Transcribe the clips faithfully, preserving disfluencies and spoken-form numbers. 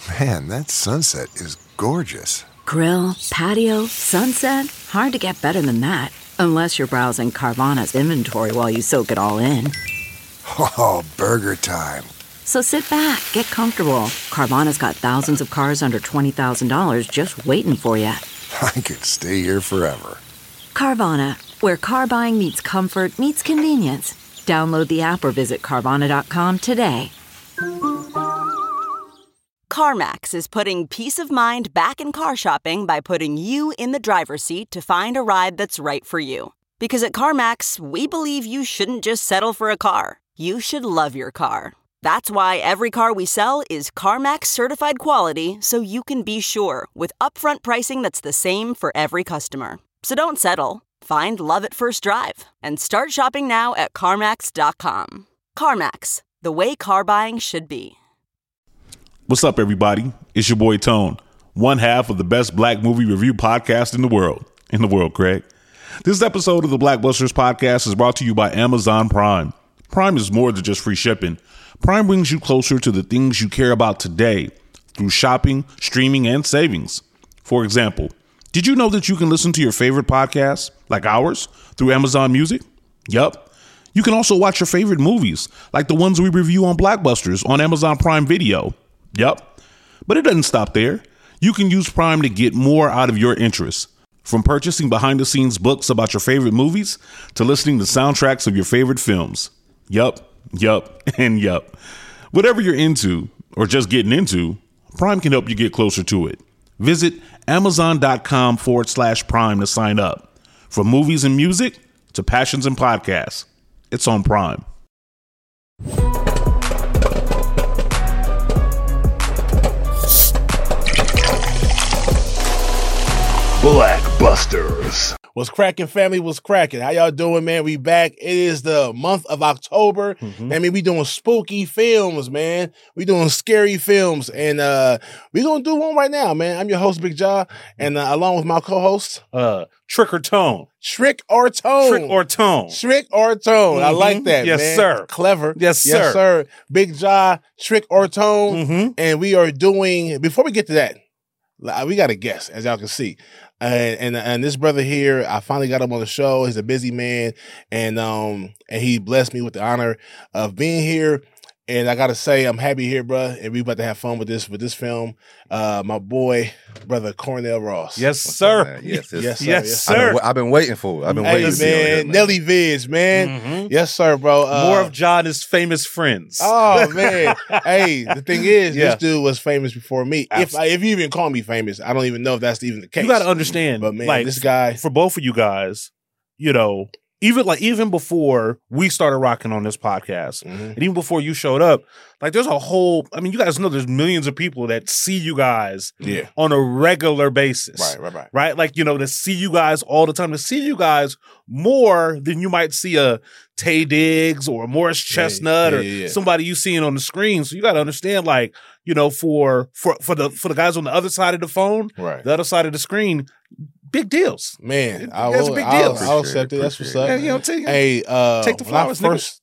Man, that sunset is gorgeous. Grill, patio, sunset. Hard to get better than that. Unless you're browsing Carvana's inventory while you soak it all in. Oh, burger time. So sit back, get comfortable. Carvana's got thousands of cars under twenty thousand dollars just waiting for you. I could stay here forever. Carvana, where car buying meets comfort, meets convenience. Download the app or visit Carvana dot com today. CarMax is putting peace of mind back in car shopping by putting you in the driver's seat to find a ride that's right for you. Because at CarMax, we believe you shouldn't just settle for a car. You should love your car. That's why every car we sell is CarMax certified quality, so you can be sure with upfront pricing that's the same for every customer. So don't settle. Find love at first drive and start shopping now at CarMax dot com. CarMax, the way car buying should be. What's up, everybody? It's your boy Tone, one half of the best black movie review podcast in the world. In the world, Craig. This episode of the Blackbusters podcast is brought to you by Amazon Prime. Prime is more than just free shipping. Prime brings you closer to the things you care about today through shopping, streaming, and savings. For example, did you know that you can listen to your favorite podcasts, like ours, through Amazon Music? Yup. You can also watch your favorite movies, like the ones we review on Blackbusters on Amazon Prime Video. Yup. But it doesn't stop there. You can use Prime to get more out of your interests. From purchasing behind-the-scenes books about your favorite movies to listening to soundtracks of your favorite films. Yup. Yup, and yup. Whatever you're into, or just getting into, Prime can help you get closer to it. Visit Amazon.com forward slash Prime to sign up. From movies and music to passions and podcasts, it's on Prime. Blackbusters. What's cracking, family? What's cracking? How y'all doing, man? We back. It is the month of October. Mm-hmm. I mean, we doing spooky films, man. We doing scary films, and uh, we gonna do one right now, man. I'm your host, Big Jaw, and uh, along with my co-host, uh, Trick or Tone. Trick or Tone. Trick or Tone. Trick or Tone. Mm-hmm. I like that, yes, man. sir. Clever. Yes, sir. Yes, sir. Big Jaw, Trick or Tone, mm-hmm. and we are doing. Before we get to that, we got a guest, as y'all can see. And, and and this brother here, I finally got him on the show. He's a busy man, and um and he blessed me with the honor of being here. And I gotta say, I'm happy here, bro. And we about to have fun with this with this film. Uh, my boy, brother Cornell Ross. Yes, sir. Yes, yes, yes, sir. Yes, yes, sir. I've been, I've been waiting for it. I've been hey, waiting to see man, it, man. Nelly Vids, man. Mm-hmm. Yes, sir, bro. Uh, More of John's famous friends. Oh man. Hey, the thing is, Yeah. this dude was famous before me. If I, if you even call me famous, I don't even know if that's even the case. You got to understand, But man, like this guy, for both of you guys, you know, even like even before we started rocking on this podcast, mm-hmm. and even before you showed up, like there's a whole. I mean, you guys know there's millions of people that see you guys yeah, on a regular basis, right, right, right, right? Like you know, to see you guys all the time, to see you guys more than you might see a Tay Diggs or a Morris Chestnut yeah, or yeah, yeah. somebody you seeing on the screen. So you got to understand, like you know, for for for the for the guys on the other side of the phone, right, the other side of the screen. Big deals, man. I That's will, a big I'll, deal. I'll accept it. That's what's up. Yeah, you know, take, Hey, uh, take the when I flowers, first,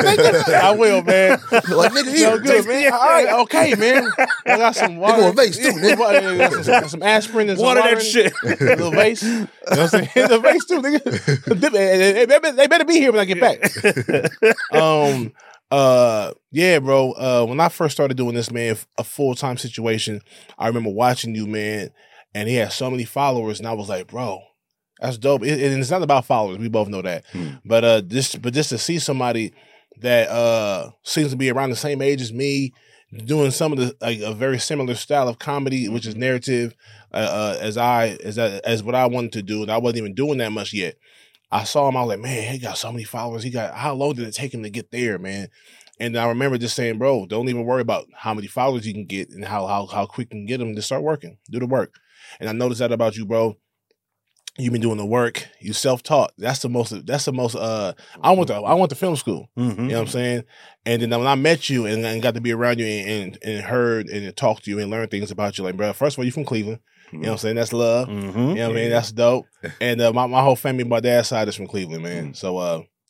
I will, man. Like, nigga, So here, good, take- man. All right, okay, man. I got some water. going vase, too, nigga. got some, got some aspirin and some Water water that in- shit. A little vase. You know what I'm saying? The vase too, nigga. They better, they better be here when I get back. um, uh, yeah, bro. Uh, when I first started doing this, man, a full time situation, I remember watching you, man, and he had so many followers, and I was like, bro, that's dope. It, and it's not about followers. We both know that. Hmm. But uh, just but just to see somebody that uh seems to be around the same age as me, doing some of the like a very similar style of comedy, which is narrative, uh, uh, as I as as what I wanted to do, and I wasn't even doing that much yet. I saw him. I was like, man, he got so many followers. He got how long did it take him to get there, man? And I remember just saying, bro, don't even worry about how many followers you can get and how how how quick you can get them. To start working, do the work. And I noticed that about you, bro. You've been doing the work. You self-taught. That's the most. That's the most. Uh, I went to. I went to film school. Mm-hmm. You know what I'm saying? And then when I met you and, and got to be around you and, and and heard and talked to you and learned things about you, like, bro, first of all, you're from Cleveland. You know what I'm saying? That's love. Mm-hmm. You know what I mean? That's dope. And uh, my my whole family, my dad's side is from Cleveland, man. So uh,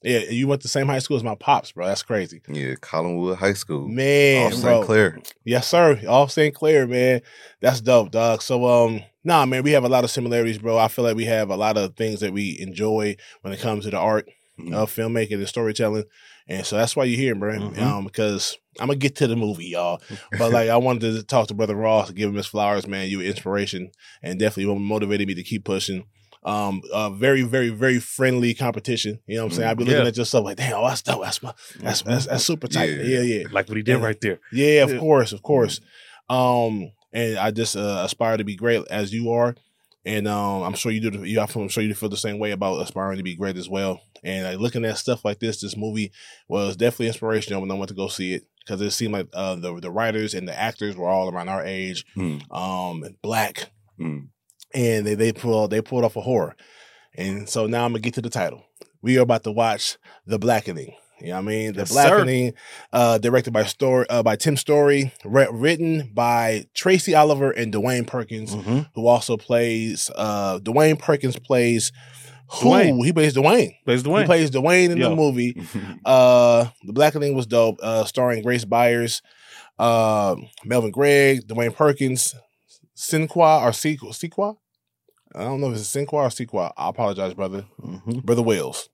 Yeah, you went to the same high school as my pops, bro. That's crazy. Yeah, Collinwood High School. Man, off bro. Saint Clair. Yes, sir. Off Saint Clair, man. That's dope, dog. So, um, nah, man, we have a lot of similarities, bro. I feel like we have a lot of things that we enjoy when it comes to the art Mhm. of filmmaking and storytelling. And so that's why you're here, bro. Mhm. Um, because I'm gonna get to the movie, y'all. But like, I wanted to talk to Brother Ross, give him his flowers, man. You were inspiration, and definitely motivated me to keep pushing. Um, uh, very, very, very friendly competition. You know what I'm saying? I'd be looking Yeah. at yourself like, damn, oh, that's dope. That's my, that's, that's that's super tight. Yeah. Yeah, yeah, Like what he did right there. yeah. Of Yeah. course, of course. Um, and I just uh, aspire to be great as you are. And um, I'm sure you do. The, you, I'm sure you feel the same way about aspiring to be great as well. And like, looking at stuff like this, this movie was definitely inspirational when I went to go see it because it seemed like uh, the the writers and the actors were all around our age, Mm. um, and black, Mm. and they they pulled they pulled off a horror. And so now I'm gonna get to the title. We are about to watch The Blackening. You know what I mean? The Yes, sir. Blackening, uh, directed by Story, uh, by Tim Story, re- written by Tracy Oliver and Dwayne Perkins, Mm-hmm. who also plays. Uh, Dwayne Perkins plays. Who Dwayne. he plays Dwayne. Plays Dwayne. He plays Dwayne in Yo. the movie. Uh, The Blackening was dope. Uh, starring Grace Byers, uh, Melvin Gregg, Dwayne Perkins, Sinqua or Sequa. Sequa? I don't know if it's Sinqua or Sequa. I apologize, brother. Mm-hmm. Brother Wills.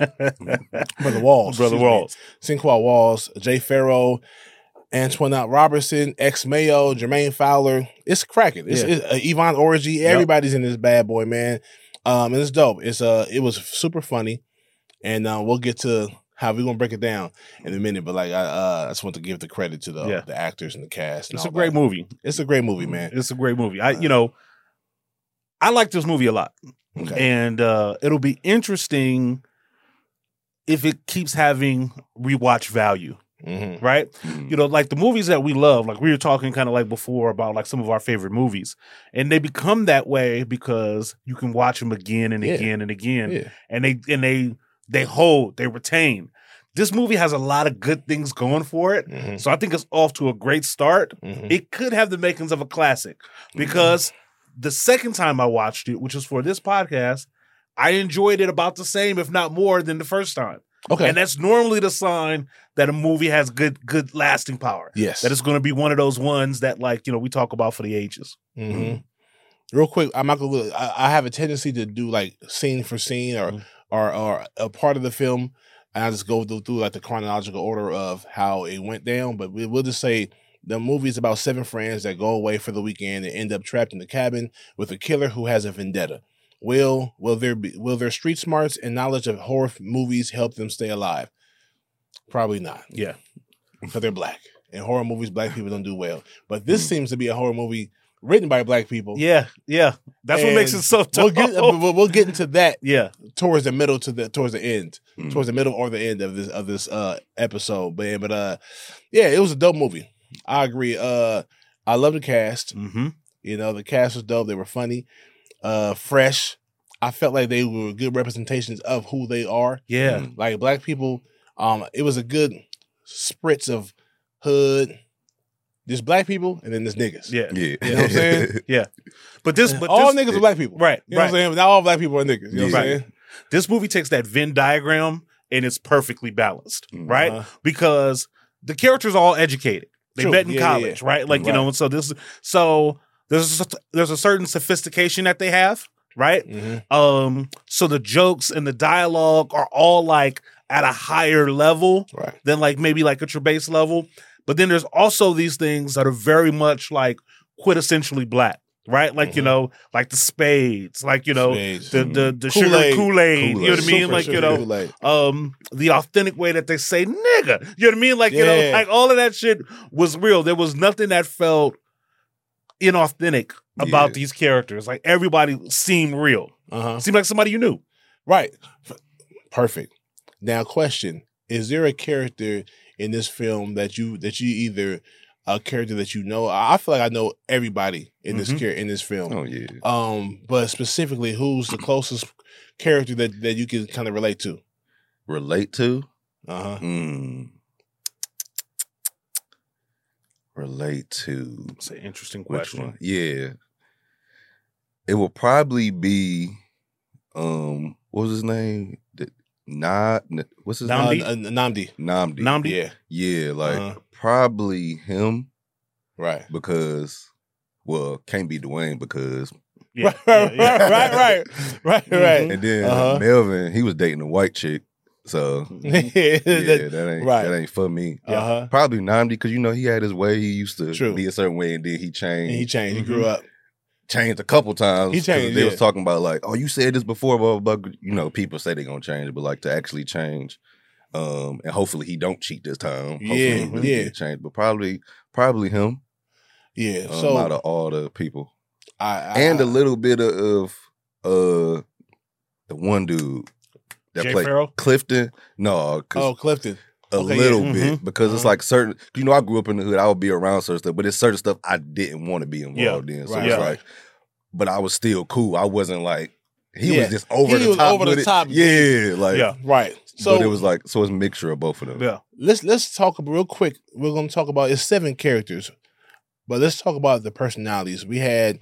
Brother Walls. Brother excuse me. Walls. Sinqua Walls, Jay Farrow, Antoinette Robertson, Ex Mayo, Jermaine Fowler. It's cracking. It's, Yeah. it's uh, Yvonne Orji. Everybody's in this bad boy, man. Um, and it's dope. It's uh, it was super funny, and uh, we'll get to how we're gonna break it down in a minute. But like, I, uh, I just want to give the credit to the Yeah. the actors and the cast. And It's a all great that. movie. It's a great movie, man. It's a great movie. I, you know, I like this movie a lot, Okay. and uh, it'll be interesting if it keeps having rewatch value, Mm-hmm. right? Mm. You know, like the movies that we love, like we were talking kind of like before about like some of our favorite movies, and they become that way because you can watch them again and Yeah. again and again, Yeah. and they and they they hold, they retain. This movie has a lot of good things going for it, Mhm. so I think it's off to a great start. Mhm. It could have the makings of a classic because the second time I watched it, which was for this podcast, I enjoyed it about the same, if not more, than the first time. Okay. And that's normally the sign that a movie has good, good lasting power. Yes. That it's going to be one of those ones that, like, you know, we talk about for the ages. Mm-hmm. Real quick, I'm not gonna. I, I have a tendency to do like scene for scene or Mhm. or or a part of the film, and I just go through, through like the chronological order of how it went down. But we, we'll just say the movie is about seven friends that go away for the weekend and end up trapped in the cabin with a killer who has a vendetta. Will will there be will their street smarts and knowledge of horror movies help them stay alive? Probably not, Yeah. because they're black. In horror movies, black people don't do well. But this Mm. seems to be a horror movie written by black people. Yeah. Yeah. That's what makes it And so We'll tough. get, we'll, we'll get into that yeah. towards the middle to the towards the end, Mm. towards the middle or the end of this of this uh episode. But but uh, yeah, it was a dope movie. I agree. Uh, I love the cast. Mm-hmm. You know, the cast was dope. They were funny, uh, fresh. I felt like they were good representations of who they are. Yeah. Mm. Like black people. Um, it was a good spritz of hood. There's black people and then there's niggas. Yeah. Yeah. You know what I'm saying? Yeah. But this, but all this, niggas are black people. Right. You know right. what I'm saying? But not all black people are niggas. You know what I'm Yeah. saying? This movie takes that Venn diagram and it's perfectly balanced, Mhm. right? Uh-huh. Because the characters are all educated. They True. met in Yeah, yeah, college, yeah. right? Like, you Right. know, and so this so there's a, there's a certain sophistication that they have, right? Mhm. Um so the jokes and the dialogue are all like at a higher level Right. than like maybe like at your base level. But then there's also these things that are very much like quintessentially black, right? Like, you Mhm. know, like the spades, like, you know, Spades. the the the Kool-Aid. sugar Kool-Aid, you know what I mean? Super Like, you sugar know, Kool-Aid. um, the authentic way that they say nigga. You know what I mean? Like, you know, Yeah. like all of that shit was real. There was nothing that felt inauthentic about Yeah. these characters. Like everybody seemed real. Uh-huh. Seemed like somebody you knew. Right. F- Perfect. Now, question: is there a character in this film that you that you either a character that you know? I I feel like I know everybody in this Mhm. char- in this film. Oh yeah. Um, but specifically, who's the closest character that that you can kind of relate to? Relate to? Uh huh. Mm. Relate to It's an interesting which question. one? Yeah. It will probably be um what was his name? The Nah, n- what's his Uh, name? uh, Namdi. Namdi. Namdi. Yeah. Yeah, like Uh-huh. probably him Right. because, well, can't be Dwayne because, Yeah, right, yeah, yeah. right, right, right, right. and then Uh-huh. Melvin, he was dating a white chick, so yeah, that ain't Right. that ain't for me. Uh-huh. Probably Namdi because you know he had his way. He used to True. be a certain way, and then he changed. And he changed. He Mhm. grew up. changed a couple times. He 'cause changed, They yeah. was talking about like, oh, you said this before, blah blah blah. You know, people say they're gonna change, but like to actually change, um, and hopefully he don't cheat this time. Hopefully Yeah, he really yeah. did change, but probably probably him. Yeah. Um, So out of all the people, I, I and I, a little bit of uh the one dude that Jay played Farrell? Clifton. No, 'cause Oh, Clifton. a okay, little yeah. bit because it's Uh-huh. like certain. You know, I grew up in the hood. I would be around certain stuff, but it's certain stuff I didn't want to be involved in. So Right, it's yeah. like, but I was still cool. I wasn't like he Yeah. was just over He the was top. over the with it. top. Yeah, like Yeah. Right. So but it was like so it's a mixture of both of them. Yeah. let's let's talk real quick. We're gonna talk about it's seven characters, but let's talk about the personalities. We had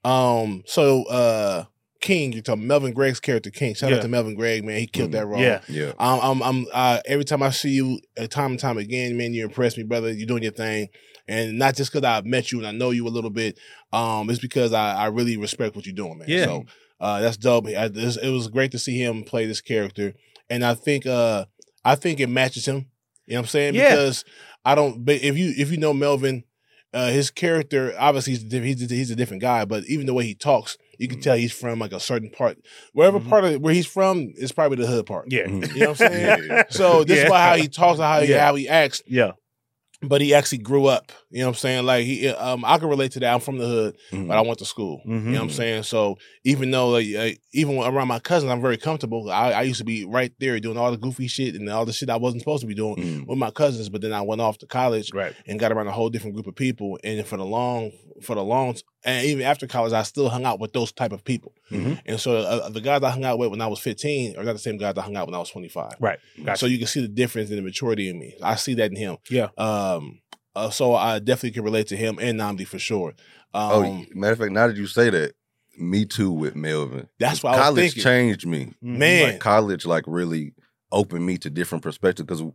um so uh King, you're talking Melvin Gregg's character King. Shout Yeah. out to Melvin Gregg, man. He killed Mhm. that role. Yeah. Yeah, Um, I'm, I'm, uh, every time I see you, uh, time and time again, man, you impress me, brother. You're doing your thing, and not just because I've met you and I know you a little bit. Um, it's because I, I really respect what you're doing, man. Yeah. So, uh, that's dope. I, this, it was great to see him play this character, and I think, uh, I think it matches him. You know what I'm saying? Yeah. Because I don't. But if you if you know Melvin, uh, his character obviously he's a, diff- he's a, he's a different guy, but even the way he talks, you can tell he's from like a certain part. Wherever Mhm. part of where he's from is probably the hood part. Yeah. Mhm. You know what I'm saying? Yeah. So this is Yeah. why how he talks and how he, Yeah. how he acts, Yeah. but he actually grew up. You know what I'm saying? Like he, um, I can relate to that. I'm from the hood, Mhm. but I went to school. You know what I'm Mhm. saying? So even though, like, uh, even around my cousins, I'm very comfortable. I, I used to be right there doing all the goofy shit and all the shit I wasn't supposed to be doing Mhm. with my cousins. But then I went off to college Right. and got around a whole different group of people. And for the long, for the long, and even after college, I still hung out with those type of people. Mhm. And so uh, the guys I hung out with when I was fifteen are not the same guys I hung out when I was twenty-five. Right. Gotcha. So you can see the difference in the maturity in me. I see that in him. Yeah. Um. Uh, so I definitely can relate to him and Namdi for sure. Um, Oh, matter of fact, now that you say that, me too with Melvin. That's what I was college thinking. changed me. Mhm. man. Like college, like really opened me to different perspectives because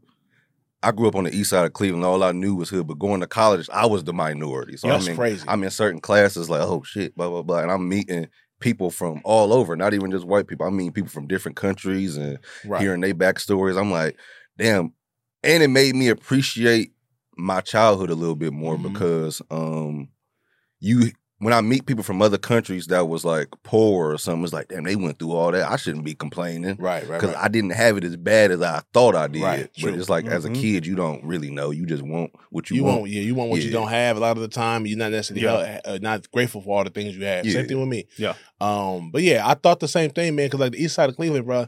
I grew up on the east side of Cleveland. All I knew was hood, but going to college, I was the minority. So That's I'm in, crazy. I'm in certain classes, like oh shit, blah blah blah, and I'm meeting people from all over, not even just white people. I mean people from different countries and right. hearing their backstories. I'm like, damn, and it made me appreciate my childhood a little bit more Mhm. because um, you. When I meet people from other countries that was like poor or something, it's like, damn, they went through all that. I shouldn't be complaining. Right. Right. Because Right. I didn't have it as bad as I thought I did. Right, But true. it's like as a Mhm. kid, you don't really know. You just want what you, you want. want, yeah, you want what you Yeah. don't have a lot of the time. You're not necessarily Yeah. uh, not grateful for all the things you have. Yeah. Same thing with me. Yeah. Um. But yeah, I thought the same thing, man. Because like the east side of Cleveland, bro,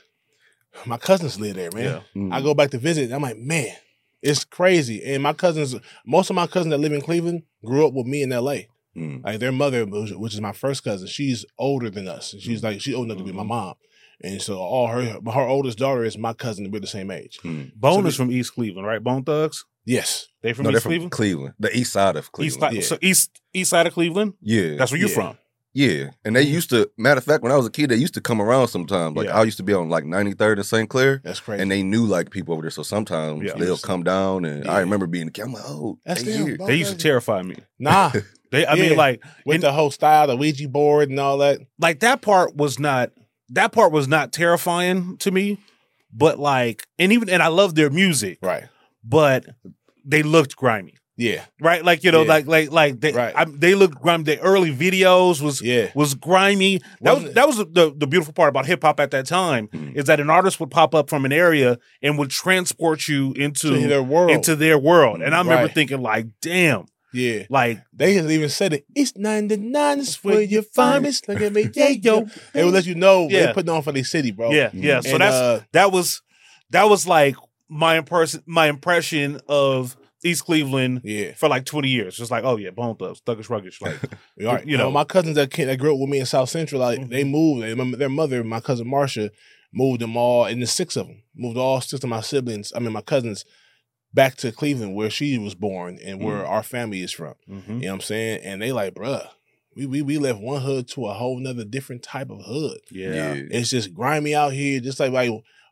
my cousins live there, man. Yeah. Mm. I go back to visit. And I'm like, man, it's crazy. And my cousins, most of my cousins that live in Cleveland, grew up with me in L A. Mm. Like their mother, which is my first cousin, she's older than us. She's like she's old enough to be my mom, and so all her her oldest daughter is my cousin. We're the same age. Mm. Bone So is from East Cleveland, right? Bone Thugs. Yes, They from No, they're East from Cleveland. Cleveland. The east side of East, Cleveland. side, yeah. so east east side of Cleveland. yeah. That's where you Yeah. from. yeah. And they used to, matter of fact, when I was a kid, they used to come around sometimes. Like Yeah. I used to be on like ninety-third and Saint Clair. that's crazy. And they knew like people over there. So sometimes Yeah. they'll come down and Yeah. I remember being the kid. I'm like, oh, That's they them, here. bro. They used to terrify me. nah, They, I Yeah. mean, like, with and- the whole style, the Ouija board and all that. like that part was not that part was not terrifying to me, but like, and even and I love their music, Right. but they looked grimy, Yeah. right? Like you know, Yeah. like like like they Right. I, they looked grimy. The early videos was Yeah. was grimy. That was Wasn't it? that was the the beautiful part about hip hop at that time Mhm. is that an artist would pop up from an area and would transport you into To their world. into their world, and I remember Right. thinking like, damn, Yeah. like. They has even said it. It's ninety-nine is where you find me. Look at me. Yeah, yo. They would let you know Yeah. they putting on for their city, bro. Yeah, yeah. So And, that's uh, that was that was like my impression my impression of East Cleveland Yeah. for like twenty years. Just like, oh yeah, Bone Thugs, Thuggish Ruggish. Like, All right. you know. my cousins that, came, that grew up with me in South Central, like they moved. They, remember their mother, my cousin Marsha, moved them all, and the six of them moved all six of my siblings. I mean, my cousins back to Cleveland, where she was born and where our family is from. mhm. You know what I'm saying? And they like, bruh, we we we left one hood to a whole nother different type of hood. yeah. It's just grimy out here, just like like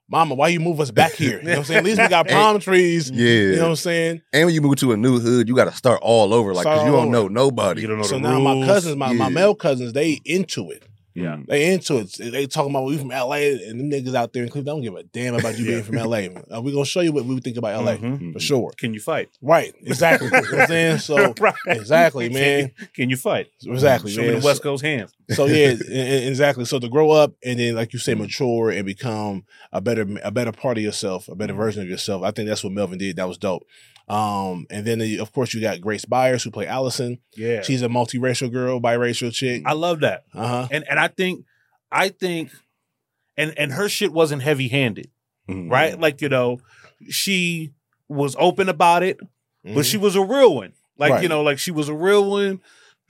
Mama, why you move us back here? You know what I'm saying? At least we got palm trees. Yeah. You know what I'm saying? And when you move to a new hood, you got to start all over, like, Start because you all don't over. know nobody. You don't know So the now rules. my cousins, my, my Yeah. male cousins, they into it. Yeah. They into it. They talking about we from L A and them niggas out there in Cleveland don't give a damn about you being from L A. Uh, we gonna show you what we think about L A Mhm. for sure. Can you fight? Right. Exactly. You know what I'm saying? So Right. exactly, Can man. you- Can you fight? Exactly, Show man. me the West Coast hands. So yeah, e- e- exactly. So to grow up and then, like you say, mature and become a better a better part of yourself, a better version of yourself. I think that's what Melvin did. That was dope. Um, and then uh, of course you got Grace Byers who played Allison. Yeah. She's a multiracial girl, biracial chick. I love that. Uh huh. And and I think I think and and her shit wasn't heavy handed, Mhm. right? Like, you know, she was open about it, but she was a real one. Like, Right. you know, like she was a real one.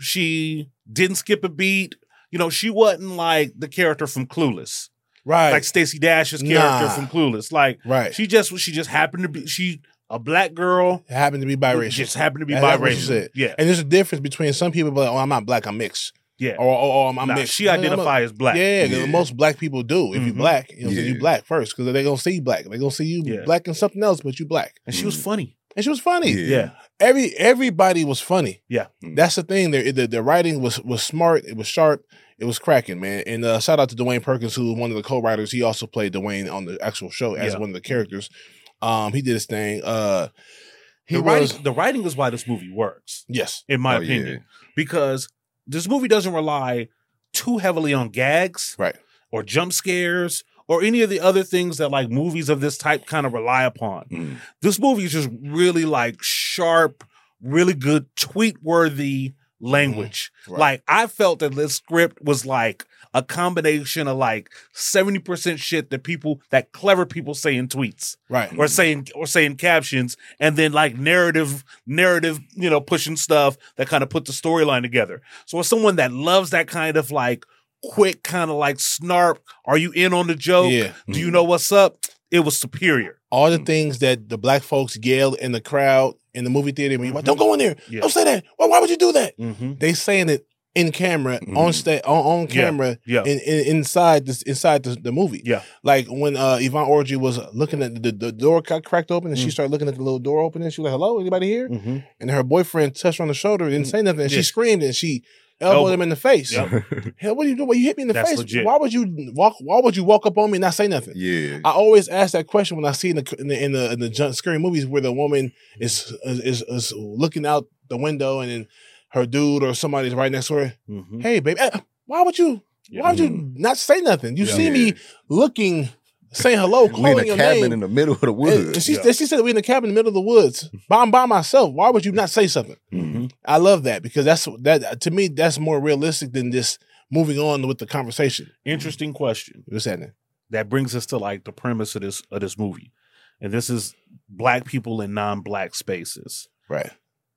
She didn't skip a beat. You know, she wasn't like the character from Clueless. right, Like Stacey Dash's character Nah. from Clueless. Like right. she just she just happened to be she a black girl It happened to be biracial. just happened to be That's what biracial. she said. Yeah. And there's a difference between some people be like, oh, I'm not black, I'm mixed. Yeah. Or, or, or I'm, I'm Nah, mixed. she I'm a- identify as black. Yeah, 'cause Yeah. most black people do. If you Mhm. black, you know, so Yeah. you black first because they're gonna see you black. They're gonna see you Yeah. black and something else, but you black. And she was funny. And she was funny. Yeah. Yeah. Every everybody was funny. Yeah. That's the thing. The, the the writing was was smart. It was sharp. It was cracking, man. And uh, shout out to Dwayne Perkins, who was one of the co-writers. He also played Dwayne on the actual show as Yeah. one of the characters. Um, he did his thing. Uh, he The was writing, the writing is why this movie works, yes, in my Oh, yeah. opinion. Because this movie doesn't rely too heavily on gags right, or jump scares or any of the other things that like movies of this type kind of rely upon. Mm. This movie is just really like sharp, really good, tweet-worthy language. Right. Like I felt that this script was like a combination of like seventy percent shit that people that clever people say in tweets right, or saying or saying captions, and then like narrative narrative, you know, pushing stuff that kind of put the storyline together. So as someone that loves that kind of like quick kind of like snarp, are you in on the joke? Yeah. Do you know what's up? It was superior. all the things that the black folks yelled in the crowd in the movie theater when you like, don't go in there, Yeah. don't say that. Why, why would you do that? Mm-hmm. They saying it in camera, on stage, on, on camera, Yeah. In, in, inside this, inside the, the movie. Yeah. Like when uh, Yvonne Orji was looking at the, the door got cracked open, and she started looking at the little door opening. She was like, "Hello, anybody here?" Mm-hmm. And her boyfriend touched her on the shoulder, and didn't say nothing. And Yeah. she screamed and she elbowed Elbow. him in the face. Yep. Hell, what are you doing? Well, you hit me in the That's face. legit. Why would you walk? Why would you walk up on me and not say nothing? Yeah. I always ask that question when I see in the in the in the, in the jump scary movies where the woman is, is is looking out the window and then her dude or somebody's right next to her. Mm-hmm. Hey, baby, eh, why would you? Why would you not say nothing? You Yeah. see me looking, saying hello, We in calling a your cabin name. in the middle of the and, woods. and she, Yeah. she said we in the cabin in the middle of the woods. But I'm by myself. Why would you not say something? Mm-hmm. I love that because that's that to me that's more realistic than just moving on with the conversation. Interesting question. What's happening? That brings us to like the premise of this of this movie, and this is black people in non-black spaces. Right.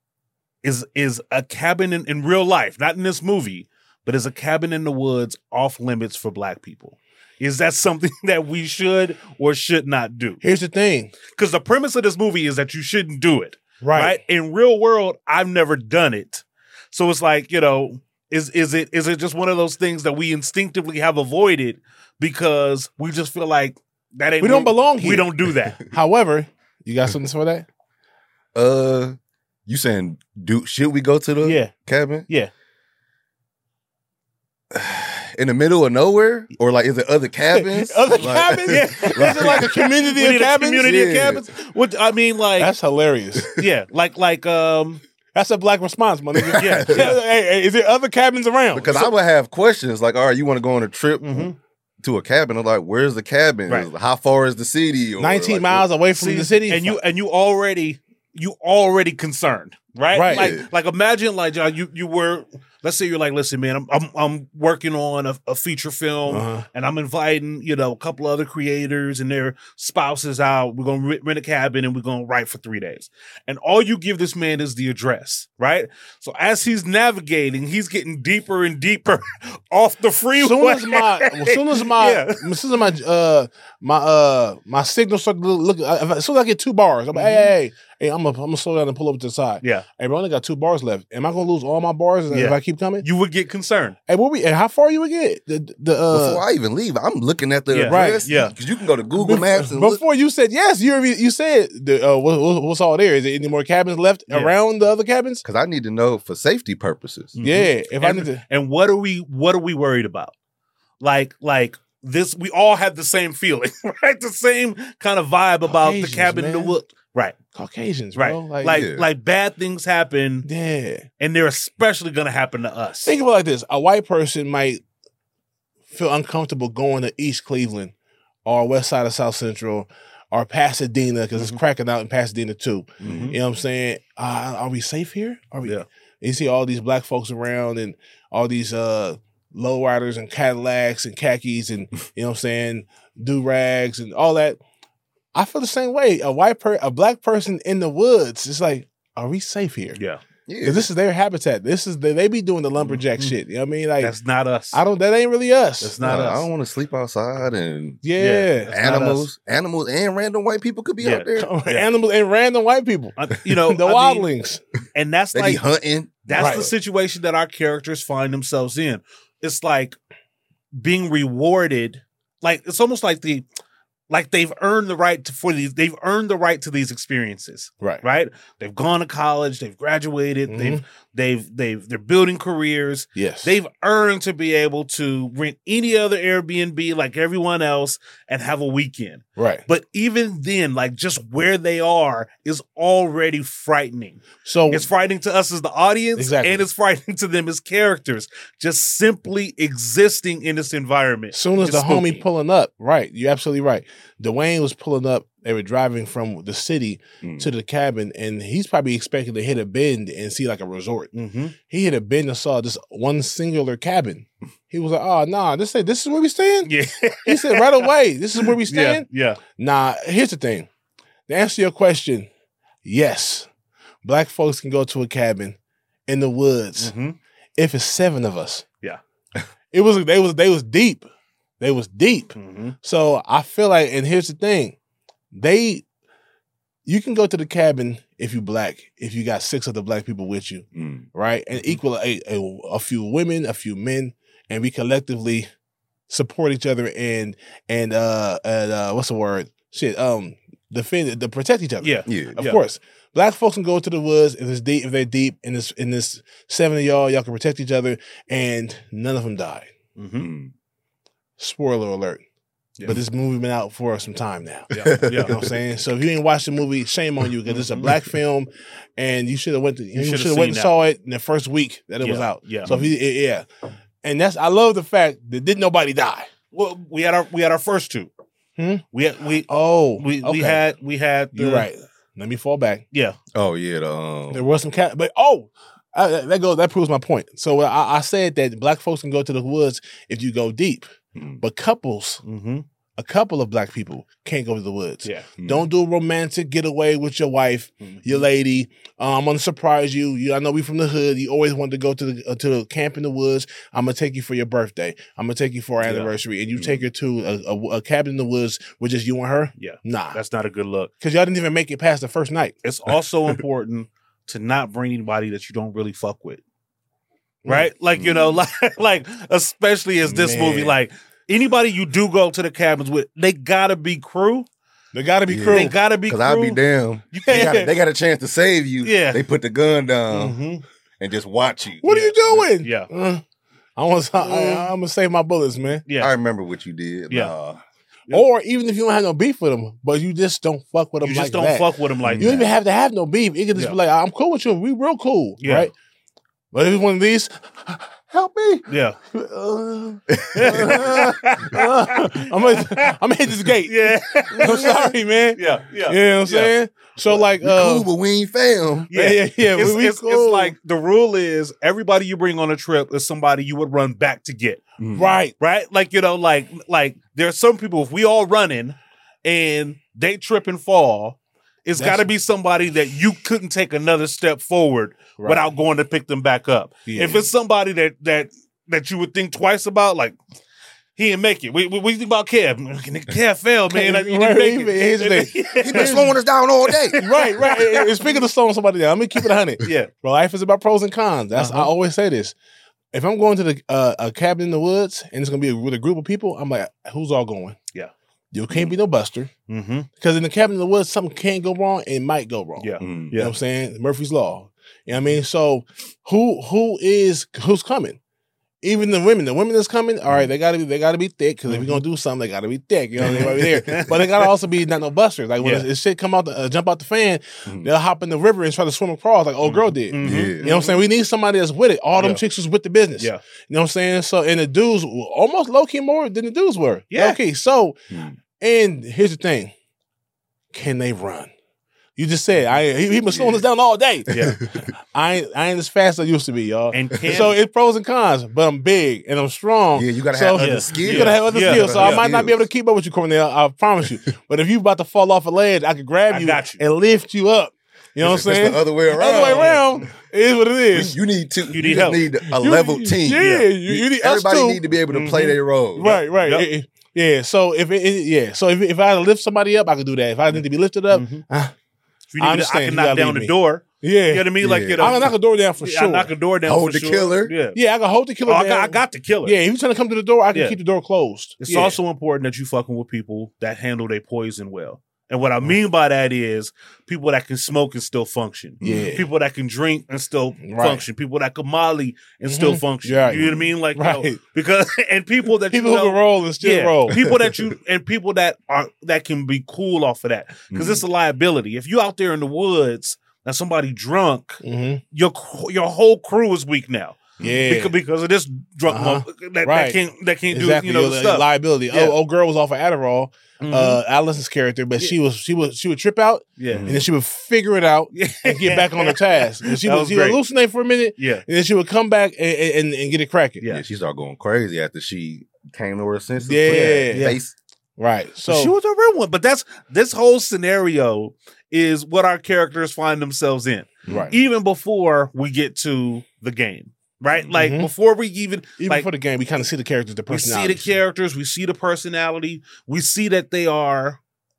Is is a cabin in, in real life, not in this movie, but is a cabin in the woods off limits for black people? Is that something that we should or should not do? Here's the thing. Because the premise of this movie is that you shouldn't do it. Right. Right. In real world, I've never done it. So it's like, you know, is is it is it just one of those things that we instinctively have avoided because we just feel like that ain't We don't belong We here. don't do that. However, you got something for that? Uh, you saying, do should we go to the Yeah. cabin Yeah. in the middle of nowhere, or like is it other cabins? Other Like- cabins? Yeah. Is it like a community We of need a cabins? community of Yeah. cabins. What I mean, like, That's hilarious. yeah, like like um, That's a black response, my nigga. Yeah, Hey, yeah. hey, is there other cabins around? Because I would have questions like, all right, you want to go on a trip Mhm. to a cabin? I'm like, where's the cabin? Right. How far is the city? Or nineteen like, miles away from see, the city. and you and you already you already concerned, right? Right. Like Yeah. like imagine like John, you you were. Let's say you're like, listen, man, I'm I'm, I'm working on a, a feature film, Uh-huh. and I'm inviting, you know, a couple other creators and their spouses out. We're gonna rent, rent a cabin and we're gonna write for three days. And all you give this man is the address, right? So as he's navigating, he's getting deeper and deeper off the freeway. As soon as my, as soon as my, Yeah. as soon as my, uh, my, uh, my signal start to look, look as soon as I get two bars, I'm like, hey, hey, hey, hey, I'm gonna, I'm gonna slow down and pull over to the side. Yeah. Hey, bro, I only got two bars left. Am I gonna lose all my bars Yeah. if I keep coming? You would get concerned. Hey, what we? And how far you would get? The the uh, Before I even leave, I'm looking at the Yeah. address. Right, yeah. Because you can go to Google Maps and look. before you said yes, you already, you said the, uh, what, what- what's all there? Is there any more cabins left Yeah. around the other cabins? Because I need to know for safety purposes. Yeah, if I and, need to. and what are we what are we worried about? Like like this, we all have the same feeling, right? The same kind of vibe about the Caucasians, cabin in the man. wood. Right. Caucasians, Right. bro. Like Like, like, Yeah. bad things happen, yeah. and they're especially gonna happen to us. Think about it like this: a white person might feel uncomfortable going to East Cleveland or West Side of South Central or Pasadena because Mm-hmm. it's cracking out in Pasadena too. Mhm. You know what I'm saying? Uh, are we safe here? Are we? Yeah. You see all these black folks around and all these uh, lowriders and Cadillacs and khakis and you know what I'm saying, do rags and all that. I feel the same way. A white per, a black person in the woods. It's like, are we safe here? Yeah. Yeah. 'Cause this is their habitat. This is they, they be doing the lumberjack Mhm. shit. You know what I mean? Like That's not us. I don't. That ain't really us. That's not Nah, us. I don't want to sleep outside and Yeah. That's not animals, animals, and random white people could be Yeah. out there. Animals and random white people. Uh, you know, the I mean, wildlings. and that's They like be hunting. that's Right. the situation that our characters find themselves in. It's like being rewarded. Like it's almost like the like they've earned the right to, for these. They've earned the right to these experiences. Right. Right. They've gone to college. They've graduated. Mhm. They've they've they've they're building careers. Yes. They've earned to be able to rent any other Airbnb like everyone else and have a weekend. right. But even then, like just where they are is already frightening. So It's frightening to us as the audience, Exactly. and it's frightening to them as characters. Just simply existing in this environment. as soon as is the homie spooky. pulling up, right? You're absolutely right. Dwayne was pulling up. They were driving from the city Mm. to the cabin, and he's probably expecting to hit a bend and see like a resort. Mhm. He hit a bend and saw this one singular cabin. He was like, "Oh, nah, this this is where we staying." Yeah, He said right away, "This is where we yeah, staying." yeah. Nah, here's the thing. To answer your question, yes, black folks can go to a cabin in the woods Mhm. if it's seven of us. Yeah. It was they was they was deep. They was deep. Mhm. So I feel like, and here's the thing, they, you can go to the cabin if you black, if you got six other black people with you, Mm. right, and equal a, a a few women, a few men, and we collectively support each other and and uh and uh what's the word? Shit, um, defend, to protect each other. Yeah, Yeah. Of Yeah. course, black folks can go to the woods if it's deep. If they're deep in this, in this seven of y'all, y'all can protect each other, and none of them died. Mhm. Mm. Spoiler alert! Yeah. But this movie been out for some time now. Yeah, yeah. You know what I'm saying? So if you ain't watched the movie, shame on you because it's a black film, and you should have went to you, should've should have went and seen saw it in the first week that it was Yeah, out. yeah. So if you, yeah, and that's I love the fact that didn't nobody die. Well, we had our we had our first two. Hmm? We had we Oh, we okay. we had we had the, You're right. Let me fall back. Yeah. Oh yeah, the um, There was some cat, but oh, I, that goes. That proves my point. So I, I said that black folks can go to the woods if you go deep, Mm. but couples, Mm-hmm. a couple of black people can't go to the woods. Yeah. Mm. Don't do a romantic getaway with your wife, Mm-hmm. your lady. Uh, I'm gonna surprise you. you. I know we from the hood. You always wanted to go to the uh, to the camp in the woods. I'm gonna take you for your birthday. I'm gonna take you for our Yeah. anniversary, and you Mm. take her to a, a, a cabin in the woods with just you and her. Yeah. Nah, That's not a good look. because y'all didn't even make it past the first night. It's also important to not bring anybody that you don't really fuck with. Right? Like, you know, like, like especially as this Man. movie, like anybody you do go to the cabins with, they gotta be crew. They gotta be Yeah. crew. They gotta be Cause crew. I'll be damn. They got, they got a chance to save you. Yeah. They put the gun down Mhm. and just watch you. What are you doing? Yeah. Uh, I want. I, I, I'm gonna save my bullets, man. Yeah. I remember what you did. Yeah. Nah. Or even if you don't have no beef with them, but you just don't fuck with them You like just don't that. fuck with them like you don't that. even have to have no beef. You can just Yeah. be like, I'm cool with you. We real cool, Yeah. right? But if it's one of these, help me. Yeah. Uh, uh, uh, I'm gonna, I'm gonna hit this gate. Yeah. I'm sorry, man. Yeah. Yeah. You know what I'm Yeah. saying? So like, We uh, cool, but we ain't fam. yeah, yeah, yeah. It's, we, we it's, cool. it's like the rule is everybody you bring on a trip is somebody you would run back to get. right. Right? Like, you know, like like there are some people, if we all running and they trip and fall, it's That's- got to be somebody that you couldn't take another step forward Right. without going to pick them back up. Yeah. If it's somebody that that that you would think twice about, like He didn't make it. What, what, what do you think about Kev? Kev failed, man. Like, he Right, didn't make he- it. here's the thing. He been slowing us down all day. right, right. And- and speaking of slowing somebody down, let me keep it one hundred. Yeah. Bro, life is about pros and cons. That's Uh-huh. I always say this. If I'm going to the uh, a cabin in the woods and it's gonna be with a group of people, I'm like, who's all going? Yeah. You can't be no buster. Mm-hmm. Because in the cabin in the woods, something can go wrong and it might go wrong. Yeah. Mm. You know what I'm saying? Murphy's Law. You know what I mean? So who who is who's coming? Even the women, the women that's coming, all right, they gotta be they gotta be thick because if you're gonna do something, they gotta be thick. You know, they gotta be there. But they gotta also be not no busters. Like when Yeah. this, this shit come out, the, uh, jump out the fan, they'll hop in the river and try to swim across like old girl did. Mhm. Yeah. You know what I'm saying? We need somebody that's with it. All them Yeah. chicks was with the business. Yeah. You know what I'm saying? So and the dudes were almost low key more than the dudes were. Yeah. Okay. So Mm. and here's the thing: can they run? You just said I he, he been slowing us down all day. Yeah. I ain't I ain't as fast as I used to be, y'all. And can, So it's pros and cons, but I'm big and I'm strong. Yeah, you gotta So- have other Yeah. skills. You gotta have other Yeah. skills. So Yeah. I might not be able to keep up with you, Cornell. I promise you. But if you about to fall off a ledge, I could grab I you, got you. and lift you up. You know what I'm It's- it's saying? the other way around. Other way around. It is what it is. You, you need to. You, need just help. need a You- level team. Yeah, you, you need us Everybody too. need to be able to play Mhm. their role. Right, right. Yep. It- it- yeah. So if it, it- yeah, so if if I had to lift somebody up, I could do that. If I need to be lifted up, Mhm. ah, if you I need to, I understand. can You knock gotta down leave the me. door. yeah, You know what I mean? Like, Yeah. you know, I can knock a door down for yeah, sure. I knock a door down Hold for the sure. killer. Yeah. Yeah, I can hold the killer Oh, I down. got, I got the killer. Yeah, if you trying to come to the door, I can Yeah. keep the door closed. It's Yeah. also important that you fucking with people that handle their poison well. And what I Mm. mean by that is people that can smoke and still function. Yeah. People that can drink and still Right. function. People that can molly and still Mhm. function. Right. You know what I mean? Like, you know, Right. because and people that people you who know, can roll and still yeah, roll. people that you and people that are that can be cool off of that because Mhm. it's a liability. If you out there in the woods and somebody drunk, hmm your cr- your whole crew is weak now Yeah, because, because of this drunk Uh-huh. motherfucker that, Right. that can't that can't exactly. do you know Your the stuff. liability. Yeah. Oh, old girl was off of Adderall. Mhm. Uh, Allison's character, but she was she was she would trip out yeah, and then she would figure it out and get back on her task. And she That would was she would great. hallucinate for a minute, yeah. and then she would come back and, and, and get it cracking. Yeah. Yeah, she started going crazy after she came to her senses. Yeah. Put that Yeah. face. Right. So So she was a real one, but that's this whole scenario is what our characters find themselves in, right. even before we get to the game, right? Like Mhm. before we even Even like for the game, we kind of see the characters, the we see the personality. characters, we see the personality, we see that they are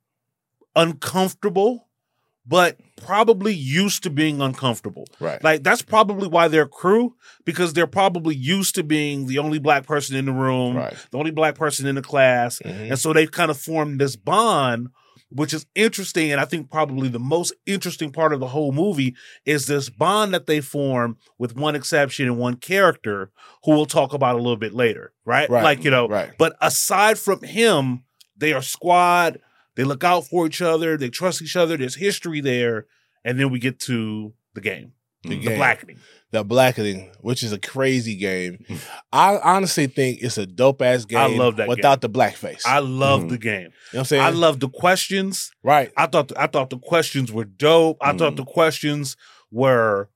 uncomfortable, but probably used to being uncomfortable. Right. Like that's probably why they're crew, because they're probably used to being the only black person in the room, Right. the only black person in the class. Mhm. And so they've kind of formed this bond, which is interesting. And I think probably the most interesting part of the whole movie is this bond that they form with one exception and one character who we'll talk about a little bit later. Right. Right. Like, you know, Right. but aside from him, they are squad. They look out for each other. They trust each other. There's history there. And then we get to the game, The the game. blackening. The Blackening, which is a crazy game. I honestly think it's a dope ass game. I love that without the blackface. I love Mhm. the game. you know what I'm saying? I love the questions. right. I thought I thought the questions were dope. I thought Mm. the questions were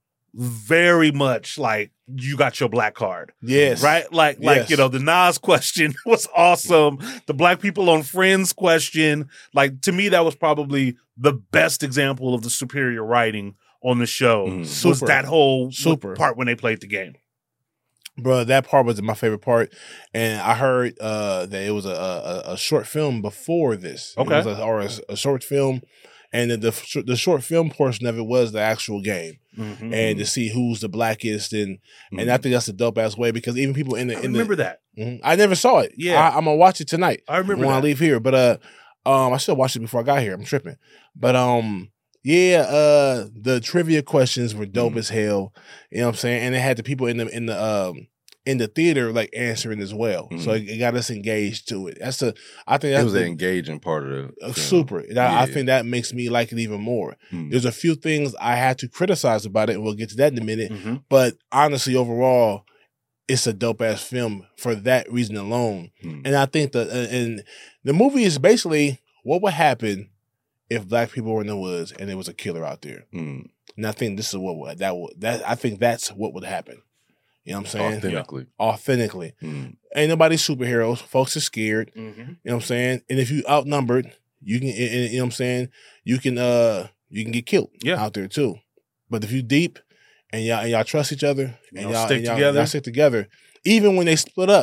very much like you got your black card. Yes. Right? Like like Yes. you know, the Nas question was awesome. The black people on Friends question, like to me that was probably the best example of the superior writing on the show. Mm. Was Super. that whole Super. part when they played the game. Bro, that part was my favorite part, and I heard uh, that it was a, a a short film before this. It Okay. was a, or a, a short film, and the, the the short film portion of it was the actual game, Mhm. and to see who's the blackest, and and I think that's a dope ass way because even people in the I in remember the, that. Mhm. I never saw it. Yeah. I, I'm gonna watch it tonight. I remember when I that. leave here, but uh, um, I should have watched it before I got here. I'm tripping, but um. Yeah, uh the trivia questions were dope Mhm. as hell. You know what I'm saying? And it had the people in the in the um in the theater like answering as well. So it, it got us engaged to it. That's a I think that's It was the, an engaging part of the uh, film. super. And I, I Yeah. think that makes me like it even more. Mm. There's a few things I had to criticize about it, and we'll get to that in a minute. Mhm. But honestly, overall, it's a dope ass film for that reason alone. Mm. And I think the uh, and the movie is basically what would happen if black people were in the woods and there was a killer out there. Mm. And I think this is what would that would that I think that's what would happen. You know what I'm saying? Authentically. Authentically. Mm. Ain't nobody superheroes. Folks are scared. Mhm. You know what I'm saying? And if you outnumbered, you can and, and, you know what I'm saying, you can uh you can get killed Yeah. out there too. But if you deep and y'all and y'all trust each other and Y'all y'all, stick and y'all, together. y'all stick together, even when they split up,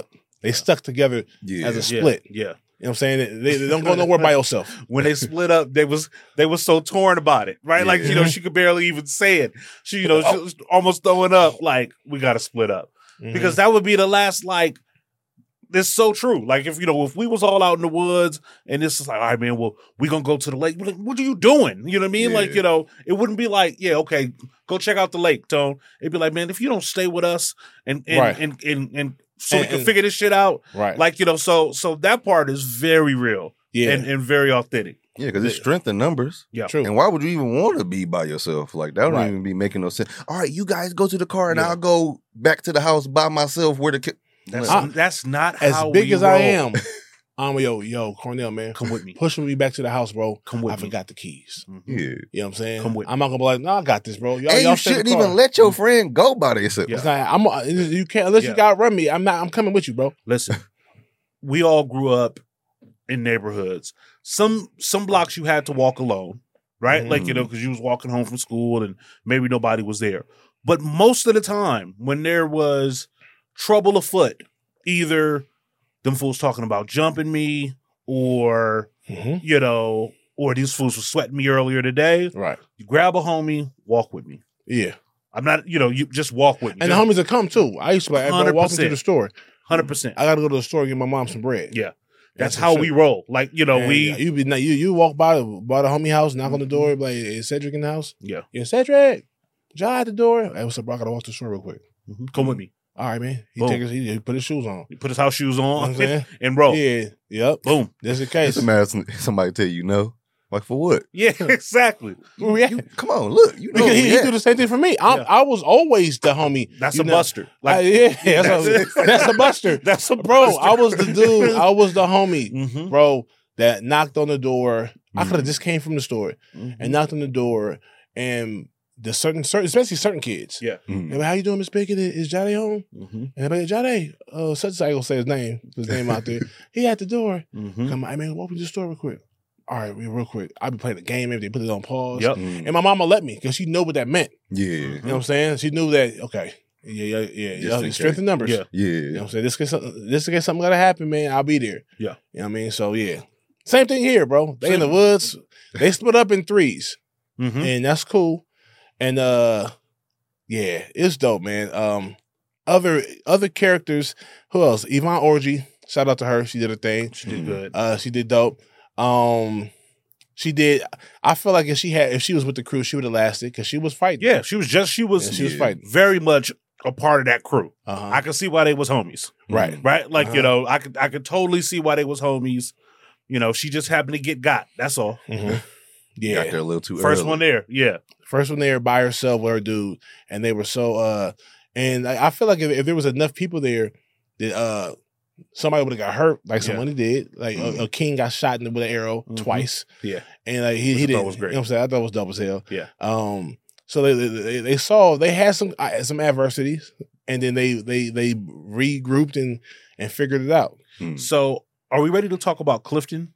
They stuck together Yeah. as a Yeah, split. yeah. You know what I'm saying? They, they don't go nowhere by yourself. When they split up, they was they was so torn about it, right? Like, you know, she could barely even say it. She, you know, she was almost throwing up, like, we got to split up. Mhm. Because that would be the last, like, it's so true. Like, if, you know, if we was all out in the woods and this is like, all right, man, well, we going to go to the lake. Like, what are you doing? You know what I mean? Yeah. Like, you know, it wouldn't be like, yeah, okay, go check out the lake, Tone. It'd be like, man, if you don't stay with us and, and, Right. and, and, and, so And- we can and- figure this shit out. Right. Like, you know, so so that part is very real. Yeah. And, and very authentic. Yeah, because it's strength in numbers. Yeah. True. And why would you even want to be by yourself? Like, that don't Right. even be making no sense. All right, you guys go to the car and Yeah. I'll go back to the house by myself where the kid. That's, I- that's not As how big we as I roll. am, I'm yo, yo, Cornell, man. Come with me. Push me back to the house, bro. Come with I me. forgot the keys. Mhm. Yeah. You know what I'm saying? Come with I'm not gonna be like, no, I got this, bro. Y'all, And y'all you stay in the shouldn't car. even let your friend go by themselves. Yeah. It's not, I'm, uh, you can't unless Yeah. you got run me. I'm not. I'm coming with you, bro. Listen, we all grew up in neighborhoods. Some some blocks you had to walk alone, right? Like, you know, because you was walking home from school and maybe nobody was there. But most of the time, when there was trouble afoot, either them fools talking about jumping me or, Mm-hmm. you know, or these fools were sweating me earlier today, Right. you grab a homie, walk with me. Yeah. I'm not, you know, you just walk with me. And the homies that come too. I used to be like, hey, bro, walk into the one hundred percent. store. one hundred percent. I gotta go to the store and get my mom some bread. Yeah. That's That's how for we sure. roll. Like, you know, And we, you be you you walk by by the homie house, knock on the door, be like, is Cedric in the house? yeah, Yeah, Cedric. John at the door. Hey, what's up, bro? I gotta walk to the store real quick. come with me. All right, man. He Boom. take his, he, he put his shoes on. You put his house shoes You know on what I'm saying? and roll. Yeah. Yep. Boom. That's the Just case. imagine somebody tell you no. Like, for what? Yeah, exactly. Yeah. You, come on, look. You know. Because he, he yeah. do the same thing for me. I, Yeah. I was always the homie. That's you a know. buster. I- Like, yeah, that's a, that's a buster. that's a Bro, buster. I was the dude. I was the homie, Mhm. bro, that knocked on the door. I Mm-hmm. could have just came from the store Mhm. and knocked on the door, and the certain, certain, especially certain kids. Yeah. Mm. Hey, man, how you doing, Miss Bacon? Is Jade home? Mhm. And I'm like, Jade, uh, such as I gonna say his name, his name out there. He at the door. Mhm. Come on, hey, man, open the store real quick. All right, real quick. I be playing the game. Maybe they put it on pause. Yep. Mm. And my mama let me because she knew what that meant. Yeah. You know what I'm saying? She knew that. Okay, yeah, yeah, yeah. Just yeah in strength case. in numbers. Yeah. Yeah. You know what I'm saying? This case, something, this case something gotta happen, man. I'll be there. Yeah. You know what I mean? So yeah. Same thing here, bro. They in the woods. They split up in threes. Mhm. And that's cool. And uh yeah, it's dope, man. Um other other characters, who else? Yvonne Orgy. Shout out to her. She did a thing. She did good. Uh she did dope. Um she did I feel like if she had if she was with the crew, she would have lasted because she was fighting. Yeah, she was just, she was, Yeah, she was yeah. fighting. very much a part of that crew. Uh-huh. I could see why they was homies. right. Right? Like, you Uh-huh. know, I could I could totally see why they was homies. You know, she just happened to get got. That's all. Mhm. Yeah. Yeah. Got there a little too First early. one there. Yeah. First one there by herself with her dude, and they were so uh, and I, I feel like if, if there was enough people there, that uh, somebody would have got hurt, like Yeah. someone did. Like Mhm. a, a king got shot in the, with an arrow Mhm. twice, Yeah. and like he, Which he I did. thought was great. You know what I'm saying? I thought it was dope as hell. Yeah. Um. So they they, they saw they had some uh, some adversities, and then they they they regrouped and and figured it out. Mm. So are we ready to talk about Clifton?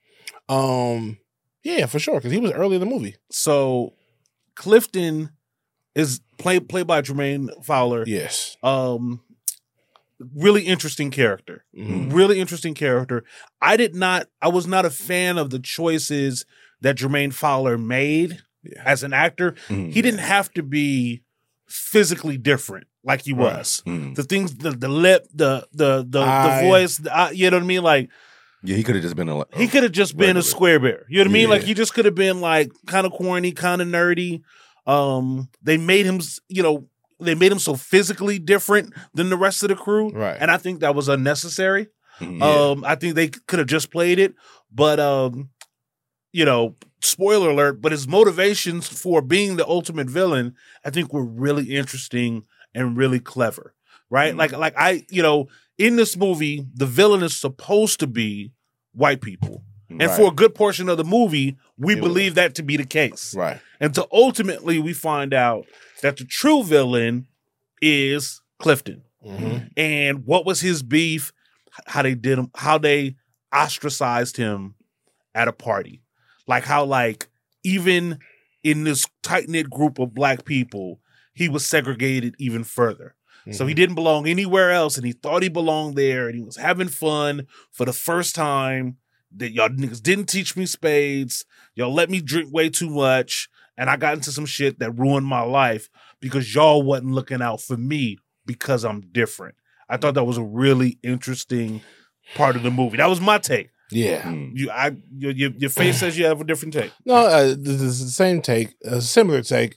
Um. Yeah, for sure, because he was early in the movie. So Clifton is played played by Jermaine Fowler. Yes. Um, really interesting character. Mhm. Really interesting character. I did not. I was not a fan of the choices that Jermaine Fowler made Yeah. as an actor. Mm. He didn't have to be physically different like he Right. was. Mm. The things, the the lip, the the the, I- the voice. The, uh, you know what I mean? Like Yeah, he could have just been a. he could have just been a regular. square bear. You know what I mean? Yeah. Like he just could have been like kind of corny, kind of nerdy. Um, they made him, s- you know, they made him so physically different than the rest of the crew, Right. and I think that was unnecessary. Mm. Um, I think they could have just played it, but um, you know, spoiler alert. But his motivations for being the ultimate villain, I think, were really interesting and really clever. Right? Mhm. Like, like I, you know, in this movie, the villain is supposed to be white people. And Right. for a good portion of the movie, we It was. believe that to be the case. Right. Until ultimately we find out that the true villain is Clifton. Mm-hmm. And what was his beef, how they did him, how they ostracized him at a party. Like how, like, even in this tight-knit group of black people, he was segregated even further. So he didn't belong anywhere else, and he thought he belonged there, and he was having fun for the first time. That y'all niggas didn't teach me spades. Y'all let me drink way too much, and I got into some shit that ruined my life because y'all wasn't looking out for me because I'm different. I thought that was a really interesting part of the movie. That was my take. Yeah. You, I, your, your, your face says you have a different take. No, uh, this is the same take, a similar take.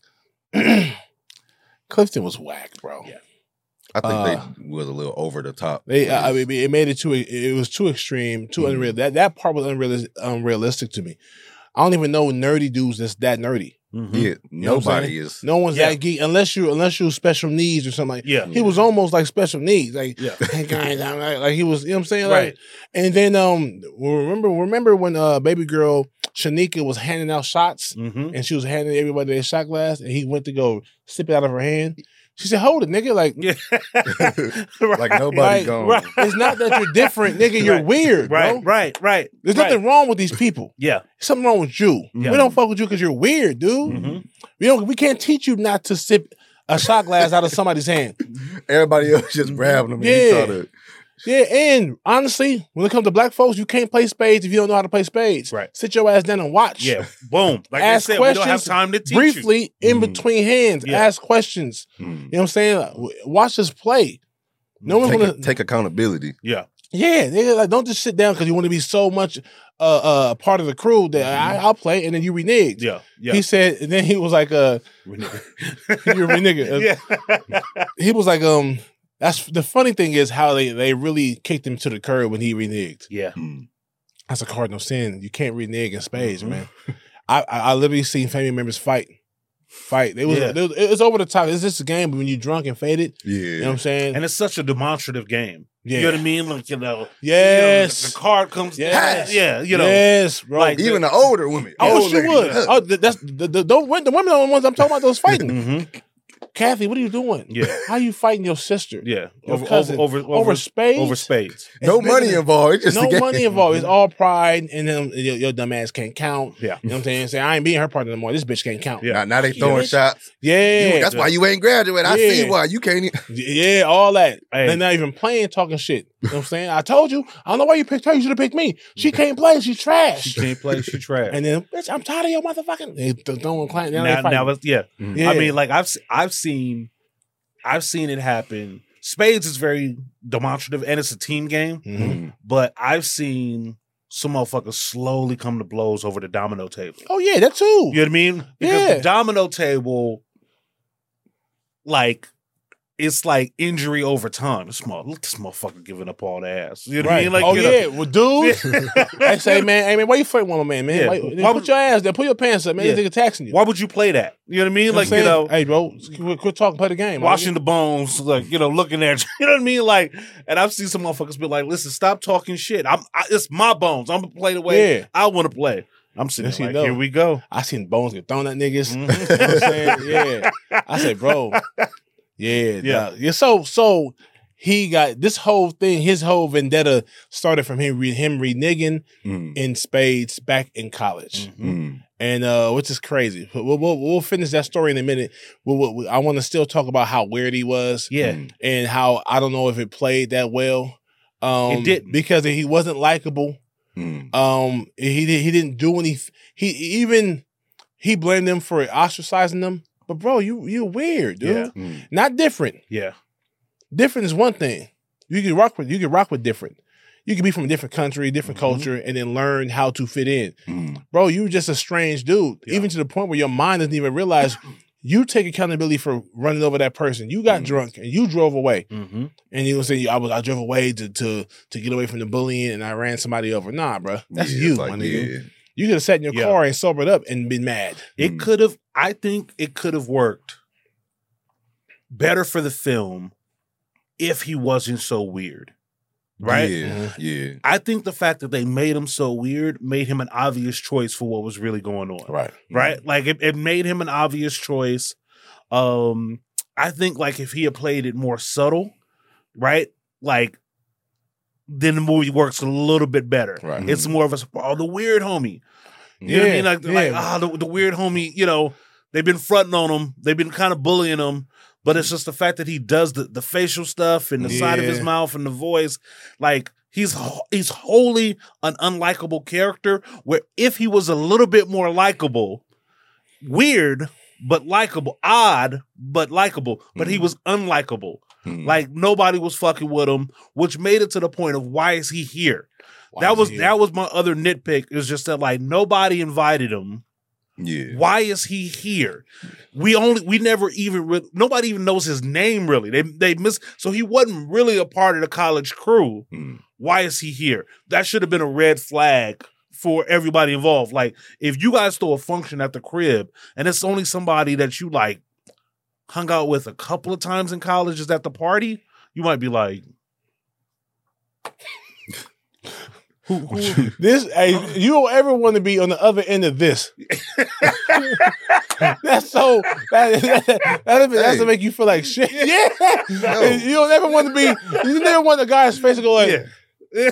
Clifton was whack, bro. Yeah. I think Uh, they was a little over the top. They, I mean, it made it too. It was too extreme, too Mhm. unreal. That that part was unrealistic, unrealistic to me. I don't even know nerdy dudes that's that nerdy. Mm-hmm. yeah, You know what I'm nobody saying? is. No one's Yeah. that geek unless you unless you special needs or something like. Yeah. He was almost like special needs, like Yeah. hey guys, I'm like, like he was. You know what I'm saying? Right. Like, and then um, remember remember when uh baby girl Shanika was handing out shots Mm-hmm. and she was handing everybody their shot glass and he went to go sip it out of her hand. She said, "Hold it, nigga!" Like. Yeah. Like nobody Like, gone. right. It's not that you're different, nigga. You're Right. weird, bro. Right, right, right. There's right. nothing wrong with these people. Yeah. Something wrong with you. Yeah. We don't fuck with you because you're weird, dude. Mhm. We don't. We can't teach you not to sip a shot glass out of somebody's hand. Everybody else just grabbing them. And Yeah. he thought it- Yeah, and honestly, when it comes to black folks, you can't play spades if you don't know how to play spades. Right. Sit your ass down and watch. Yeah. Boom. Like I Ask said, we don't have questions time to teach briefly in Mhm. between hands. Yeah. Ask questions. Mm. You know what I'm saying? W- Watch us play. No one's Take, gonna. take accountability. you. Yeah. Yeah, nigga, like don't just sit down because you want to be so much uh uh part of the crew that I, I'll play and then you reneged. Yeah. Yeah. He said, and then he was like, uh, you're a nigga. Uh, yeah. He was like, um, that's the funny thing is how they they really kicked him to the curb when he reneged. Yeah. Mm. That's a cardinal sin. You can't renege in spades, Mhm. man. I, I I literally seen family members fight, fight. They was, Yeah. they was it was over the top. It's just a game, but when you drunk and faded, Yeah. you know what I'm saying? And it's such a demonstrative game. Yeah. You know what I mean? Like, you know, Yes. you know, the card comes Yes. Yeah, you know. yes, bro. like- Even the older women. I old wish you ladies. would. Oh, th- that's the, the, the, the women are the ones I'm talking about. Those fighting. Mm-hmm. Kathy, what are you doing? Yeah. How you fighting your sister? Yeah. Your Over, cousin. over, over, Over spades? Over spades. No It's money bigger than- involved. It's just No a game. money involved. It's all pride, and then your, your dumb ass can't count. Yeah. You know what I'm saying? Say, I ain't being her partner no more. This bitch can't count. Yeah. Now, now they Fuck you, throwing bitch. shots. Yeah. You- that's why you ain't graduate. I see Yeah. why you can't. e- Yeah, all that. Hey. They're not even playing, talking shit. You know what I'm saying? I told you. I don't know why you picked her. You should have picked me. She can't play. She's trash. She can't play. She trash. And then, bitch, I'm tired of your motherfucking. They th- throwing client. Now, now, they fighting. now, it's- yeah. Yeah. I mean, like I've se- I've seen, I've seen it happen. Spades is very demonstrative, and it's a team game. Mhm. But I've seen some motherfuckers slowly come to blows over the domino table. Oh yeah, that too. You know what I mean? Because Yeah. the domino table, like, it's like injury over time. This mother, look, this motherfucker giving up all the ass. You know what I Right. mean? Like, oh you know- yeah, well, dude. I say, man, hey man, why you fighting one man, man? Yeah. Why, Why put would- your ass there, put your pants up, man. Yeah. This nigga taxing you. Why would you play that? You know what I mean? You know Like, what I'm you know, saying? Hey, bro, quit, quit talking, play the game. washing the bones, like, you know, looking at you. You know what I mean? Like, and I've seen some motherfuckers be like, listen, stop talking shit. I'm, I, it's my bones. I'm going to play the way Yeah. I want to play. I'm sitting Yes, there you like, know. here we go. I seen bones get thrown at niggas. Mhm. You know what I'm saying? Yeah. I said, bro. Yeah, Yeah. dog. yeah. So, so he got this whole thing. His whole vendetta started from him, re, him reneging Mm. in spades back in college, Mm. and uh, which is crazy. But we'll, we'll we'll finish that story in a minute. We'll, we'll, I want to still talk about how weird he was, Yeah. Mm. and how I don't know if it played that well. Um, It didn't. because he wasn't likable. Mm. Um, he did, he didn't do any. He even he blamed them for ostracizing them. But bro, you you weird, dude. Yeah. Mm. Not different. Yeah. Different is one thing. You can rock with you can rock with different. You can be from a different country, different Mhm. culture, and then learn how to fit in. Mm. Bro, you just a strange dude. Yeah. Even to the point where your mind doesn't even realize you take accountability for running over that person. You got Mhm. drunk and you drove away. Mm-hmm. And you gonna say I was I drove away to to to get away from the bullying and I ran somebody over. Nah, bro. That's Yeah, you, it's like, my nigga. yeah. You could have sat in your Yeah. car and sobered up and been mad. It Mm. could have, I think it could have worked better for the film if he wasn't so weird. Right? Yeah. Yeah. I think the fact that they made him so weird made him an obvious choice for what was really going on. Right. Right? Like it, it made him an obvious choice. Um, I think like if he had played it more subtle, right? Like then the movie works a little bit better. Right. It's more of a oh, the weird homie. You know what I Yeah, mean? Like, yeah. like ah, the, the weird homie, you know, they've been fronting on him, they've been kind of bullying him, But it's just the fact that he does the, the facial stuff and the side of his Yeah. mouth and the voice. Like, he's ho- he's wholly an unlikable character, where if he was a little bit more likable, weird, but likable, odd, but likable, but he was unlikable. Mm. Like, nobody was fucking with him, which made it to the point of, why is he here? Why that is was he here? that was my other nitpick, is just that, like, nobody invited him. Yeah. Why is he here? We only we never even re- nobody even knows his name really. They they miss so he wasn't really a part of the college crew. Mm. Why is he here? That should have been a red flag for everybody involved. Like, if you guys throw a function at the crib and it's only somebody that you like hung out with a couple of times in college is at the party, you might be like, who, who, This, hey, you don't ever want to be on the other end of this. That's so that that, that, that's to make you feel like shit. Yeah, No. you don't ever want to be. You never want the guy's face to go like, yeah.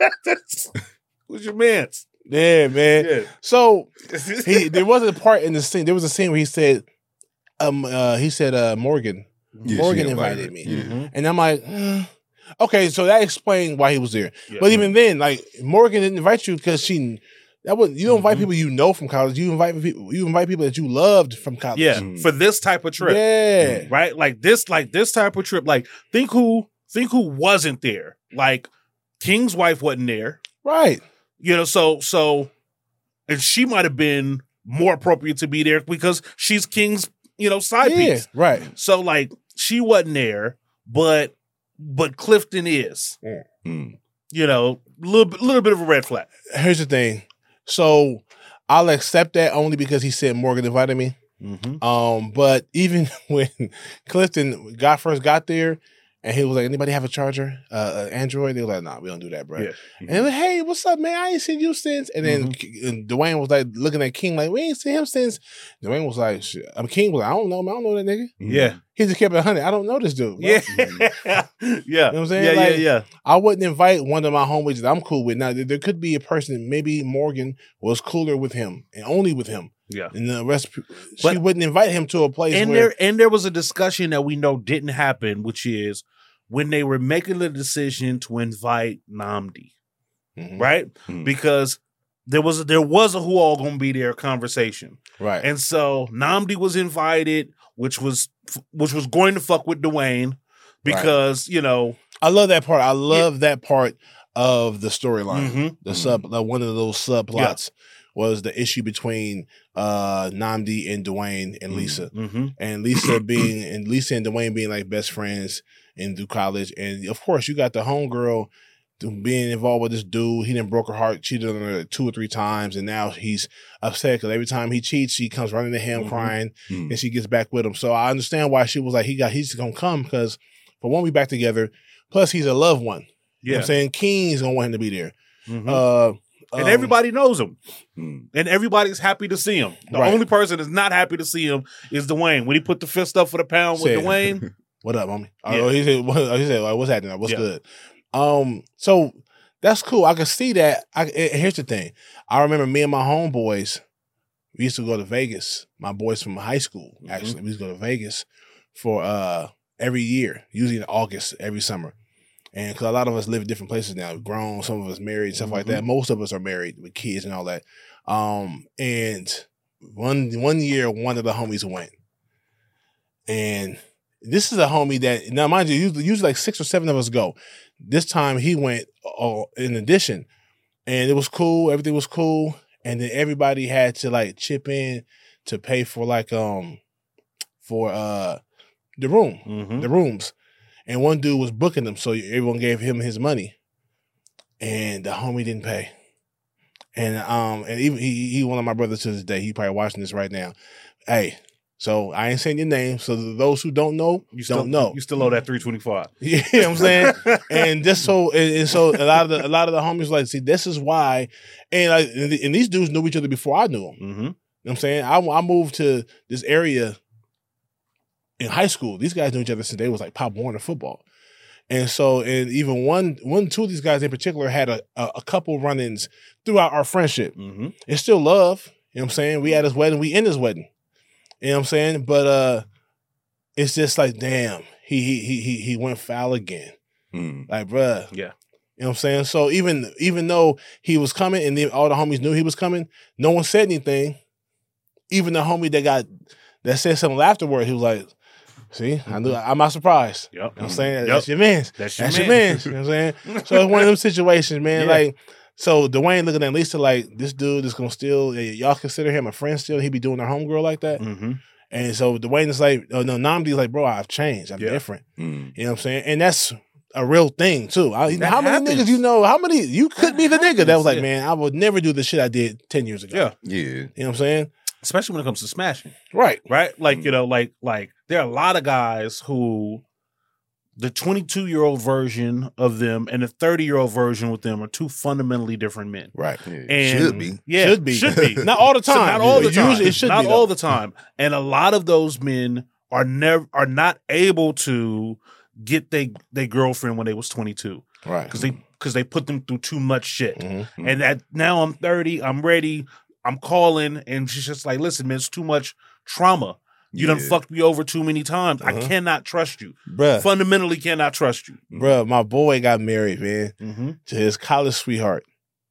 Who's your man's? yeah, man. Yeah. So he there was a part in the scene. There was a scene where he said, um, uh, he said, uh, Morgan, Yeah, she Morgan invited invited me, her. Yeah. Mhm. and I'm like, uh, okay, so that explained why he was there. Yeah. But even then, like, Morgan didn't invite you because she. That was you don't invite Mhm. people you know from college. You invite people. You invite people that you loved from college. Yeah, Mm. for this type of trip. Yeah. Right? Like this, like this type of trip. Like, think who think who wasn't there. Like, King's wife wasn't there. Right. You know, so so and she might have been more appropriate to be there because she's King's, you know, side Yeah. piece. Right. So like she wasn't there, but but Clifton is. Mm. You know, little bit little bit of a red flag. Here's the thing. So I'll accept that only because he said Morgan invited me. Mm-hmm. Um, but even when Clifton got first got there, and he was like, "Anybody have a charger? Uh, uh Android?" They were like, "Nah, we don't do that, bro." Yeah. And they're like, "Hey, what's up, man? I ain't seen you since." And then and Dwayne was like looking at King like, "We ain't seen him since." Dwayne was like, Shit. I mean, King was like, "I don't know, man. I don't know that nigga." Yeah. He just kept it one hundred. I don't know this dude. bro. Yeah. yeah. You know what I'm saying? Yeah, Like, yeah, yeah. I wouldn't invite one of my homies that I'm cool with. Now, there- there could be a person, maybe Morgan was cooler with him and only with him. Yeah. And the rest, she But- wouldn't invite him to a place And where, there and there was a discussion that we know didn't happen, which is when they were making the decision to invite Namdi, Mhm. right? Mhm. Because there was a, there was a who all gonna be there conversation, right. and so Namdi was invited, which was which was going to fuck with Dwayne because you know I love that part. I love that part of the storyline. mhm. The sub, like one of those subplots was the issue between uh, Namdi and Dwayne and Lisa. Mhm. And Lisa being and Lisa and Dwayne being like best friends in through college, and of course you got the homegirl being involved with this dude. He done broke her heart, cheated on her two or three times, and now he's upset because every time he cheats, she comes running to him Mhm. crying, Mm. and she gets back with him. So I understand why she was like, he got he's gonna come because for one, we back together. Plus, he's a loved one. You know what Yeah, I'm saying? King's gonna want him to be there. Mhm. Uh, and um, everybody knows him, Mm. and everybody's happy to see him. The Right. only person that's not happy to see him is Dwayne. When he put the fist up for the pound with Said- Dwayne, What up, homie? Yeah. Oh, he said, what, he said, like, what's happening? What's Yeah. good? Um, so that's cool. I can see that. I, and here's the thing. I remember me and my homeboys, we used to go to Vegas. My boys from high school, Mm-hmm. actually, we used to go to Vegas for uh every year, usually in August, every summer. And because a lot of us live in different places now, grown, some of us married, stuff like Mm-hmm. that. Most of us are married with kids and all that. Um, and one one year, one of the homies went, and this is a homie that now, mind you, usually, usually like six or seven of us go. This time he went uh, in addition, and it was cool. Everything was cool, and then everybody had to like chip in to pay for like um for uh the room, Mhm. the rooms, and one dude was booking them, so everyone gave him his money, and the homie didn't pay. And um and even he he one of my brothers to this day. He probably watching this right now. Hey. So I ain't saying your name. So those who don't know, you still don't know. You still owe that three twenty five. You know what I'm saying? And just so and, and so a lot of the a lot of the homies like, see, this is why, and like and, and these dudes knew each other before I knew them. You Mm-hmm. know what I'm saying? I, I moved to this area in high school. These guys knew each other since they was like Pop Warner football. And so, and even one, one, two of these guys in particular had a, a, a couple run-ins throughout our friendship. Mm-hmm. It's still love. You know what I'm saying? We at his wedding. We in his wedding. You know what I'm saying? But uh, it's just like, damn, he he he he he went foul again. Mm. Like, bruh. Yeah. You know what I'm saying? So even even though he was coming and the, all the homies knew he was coming, no one said anything. Even the homie that got that said something afterward, he was like, see, I knew I'm not surprised. Yep. You know what I'm saying? Yep. That's your man's. That's your That's your man. man's. You know what I'm saying? So it's one of those situations, man. Yeah. Like, so Dwayne looking at Lisa like, this dude is gonna still, y'all consider him a friend still? He be doing our homegirl like that? Mm-hmm. And so Dwayne is like, oh no, Namdi's like, bro, I've changed. I'm Yeah. different. Mm. You know what I'm saying? And that's a real thing too. I, That how many happens. niggas you know? How many you could That be the nigga that was like, happens, yeah. man, I would never do the shit I did ten years ago. Yeah. Yeah. You know what I'm saying? Especially when it comes to smashing. Right. Right? Like, Mm. you know, like like there are a lot of guys who the twenty-two-year-old version of them and the thirty-year-old version with them are two fundamentally different men. Right. Yeah. And Should be. Yeah, Should be. Should be. Not all the So time. not all the But time. usually it should not be, all though. the time. And a lot of those men are never are not able to get they they girlfriend when they was twenty-two Right. because they because they put them through too much shit. Mhm. And that now I'm thirty, I'm ready, I'm calling, and she's just like, listen, man, it's too much trauma. You done Yeah. fucked me over too many times. I Uh-huh. cannot trust you. Bruh, Fundamentally cannot trust you. bruh, my boy got married, man, Mm-hmm. to his college sweetheart.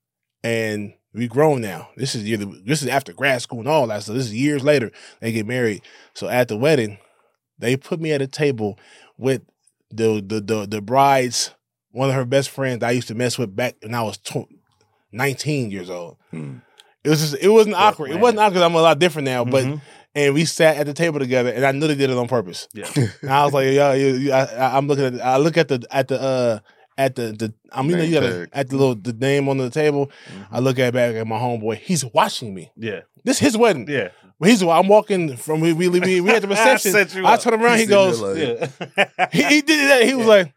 And we grown now. This is year this is after grad school and all that. So this is years later. They get married. So at the wedding, they put me at a table with the the the, the bride's one of her best friends I used to mess with back when I was tw- nineteen years old. Mm. It was just it wasn't awkward. It man. wasn't awkward. I'm a lot different now, but Mhm. and we sat at the table together, and I knew they did it on purpose. Yeah. And I was like, yo, you, you, I, I- I'm looking at, I look at the, at the, uh, at the, the, I'm, you know, Name you got to, tag. at the little, the name on the table. I look at back at my homeboy. He's watching me. Yeah. This his wedding. Yeah. He's, I'm walking from, we, we, we, we at the reception. Set you I up. turn around, he He's sitting goes, there like- Yeah. he, he did that. He was like,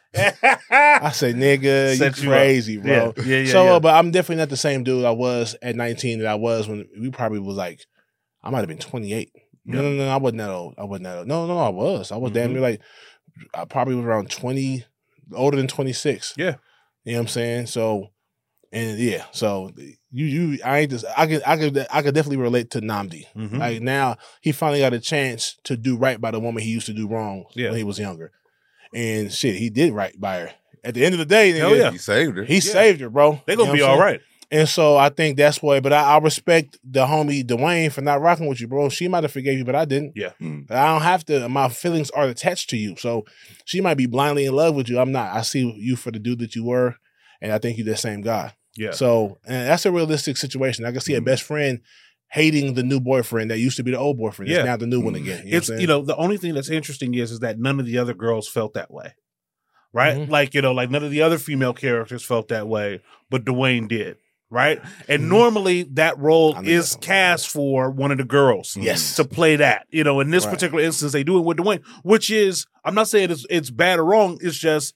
I said, nigga, Set you you up. crazy, bro. Yeah, yeah, yeah, so, yeah. Uh, but I'm definitely not the same dude I was at nineteen that I was when we probably was like, I might have been twenty-eight. No, no, no, I wasn't that old. I wasn't that old. No, no, I was. I was damn Mhm. near like, I probably was around twenty, older than twenty-six. Yeah. You know what I'm saying? So, and yeah, so you, you, I ain't just, I could, I could, I could definitely relate to Namdi. Mhm. Like now, he finally got a chance to do right by the woman he used to do wrong Yeah. when he was younger. And shit, he did right by her. At the end of the day, Hell nigga, yeah. He saved her. he saved her, bro. They You gonna know be what I'm all saying? right. And so I think that's why, but I, I respect the homie Dwayne for not rocking with you, bro. She might have forgave you, but I didn't. Yeah. Mm. I don't have to. My feelings are attached to you. So she might be blindly in love with you. I'm not. I see you for the dude that you were, and I think you're the same guy. Yeah. So and that's a realistic situation. I can see a Mm. best friend hating the new boyfriend that used to be the old boyfriend. It's Yeah. now the new one again. You know It's what I'm you saying? know the only thing that's interesting is is that none of the other girls felt that way, right? Mhm. Like you know, like none of the other female characters felt that way, but Dwayne did, right? And Mhm. normally that role I knew is that. cast for one of the girls, Yes. to play that. You know, in this Right. particular instance, they do it with Dwayne, which is I'm not saying it's it's bad or wrong. It's just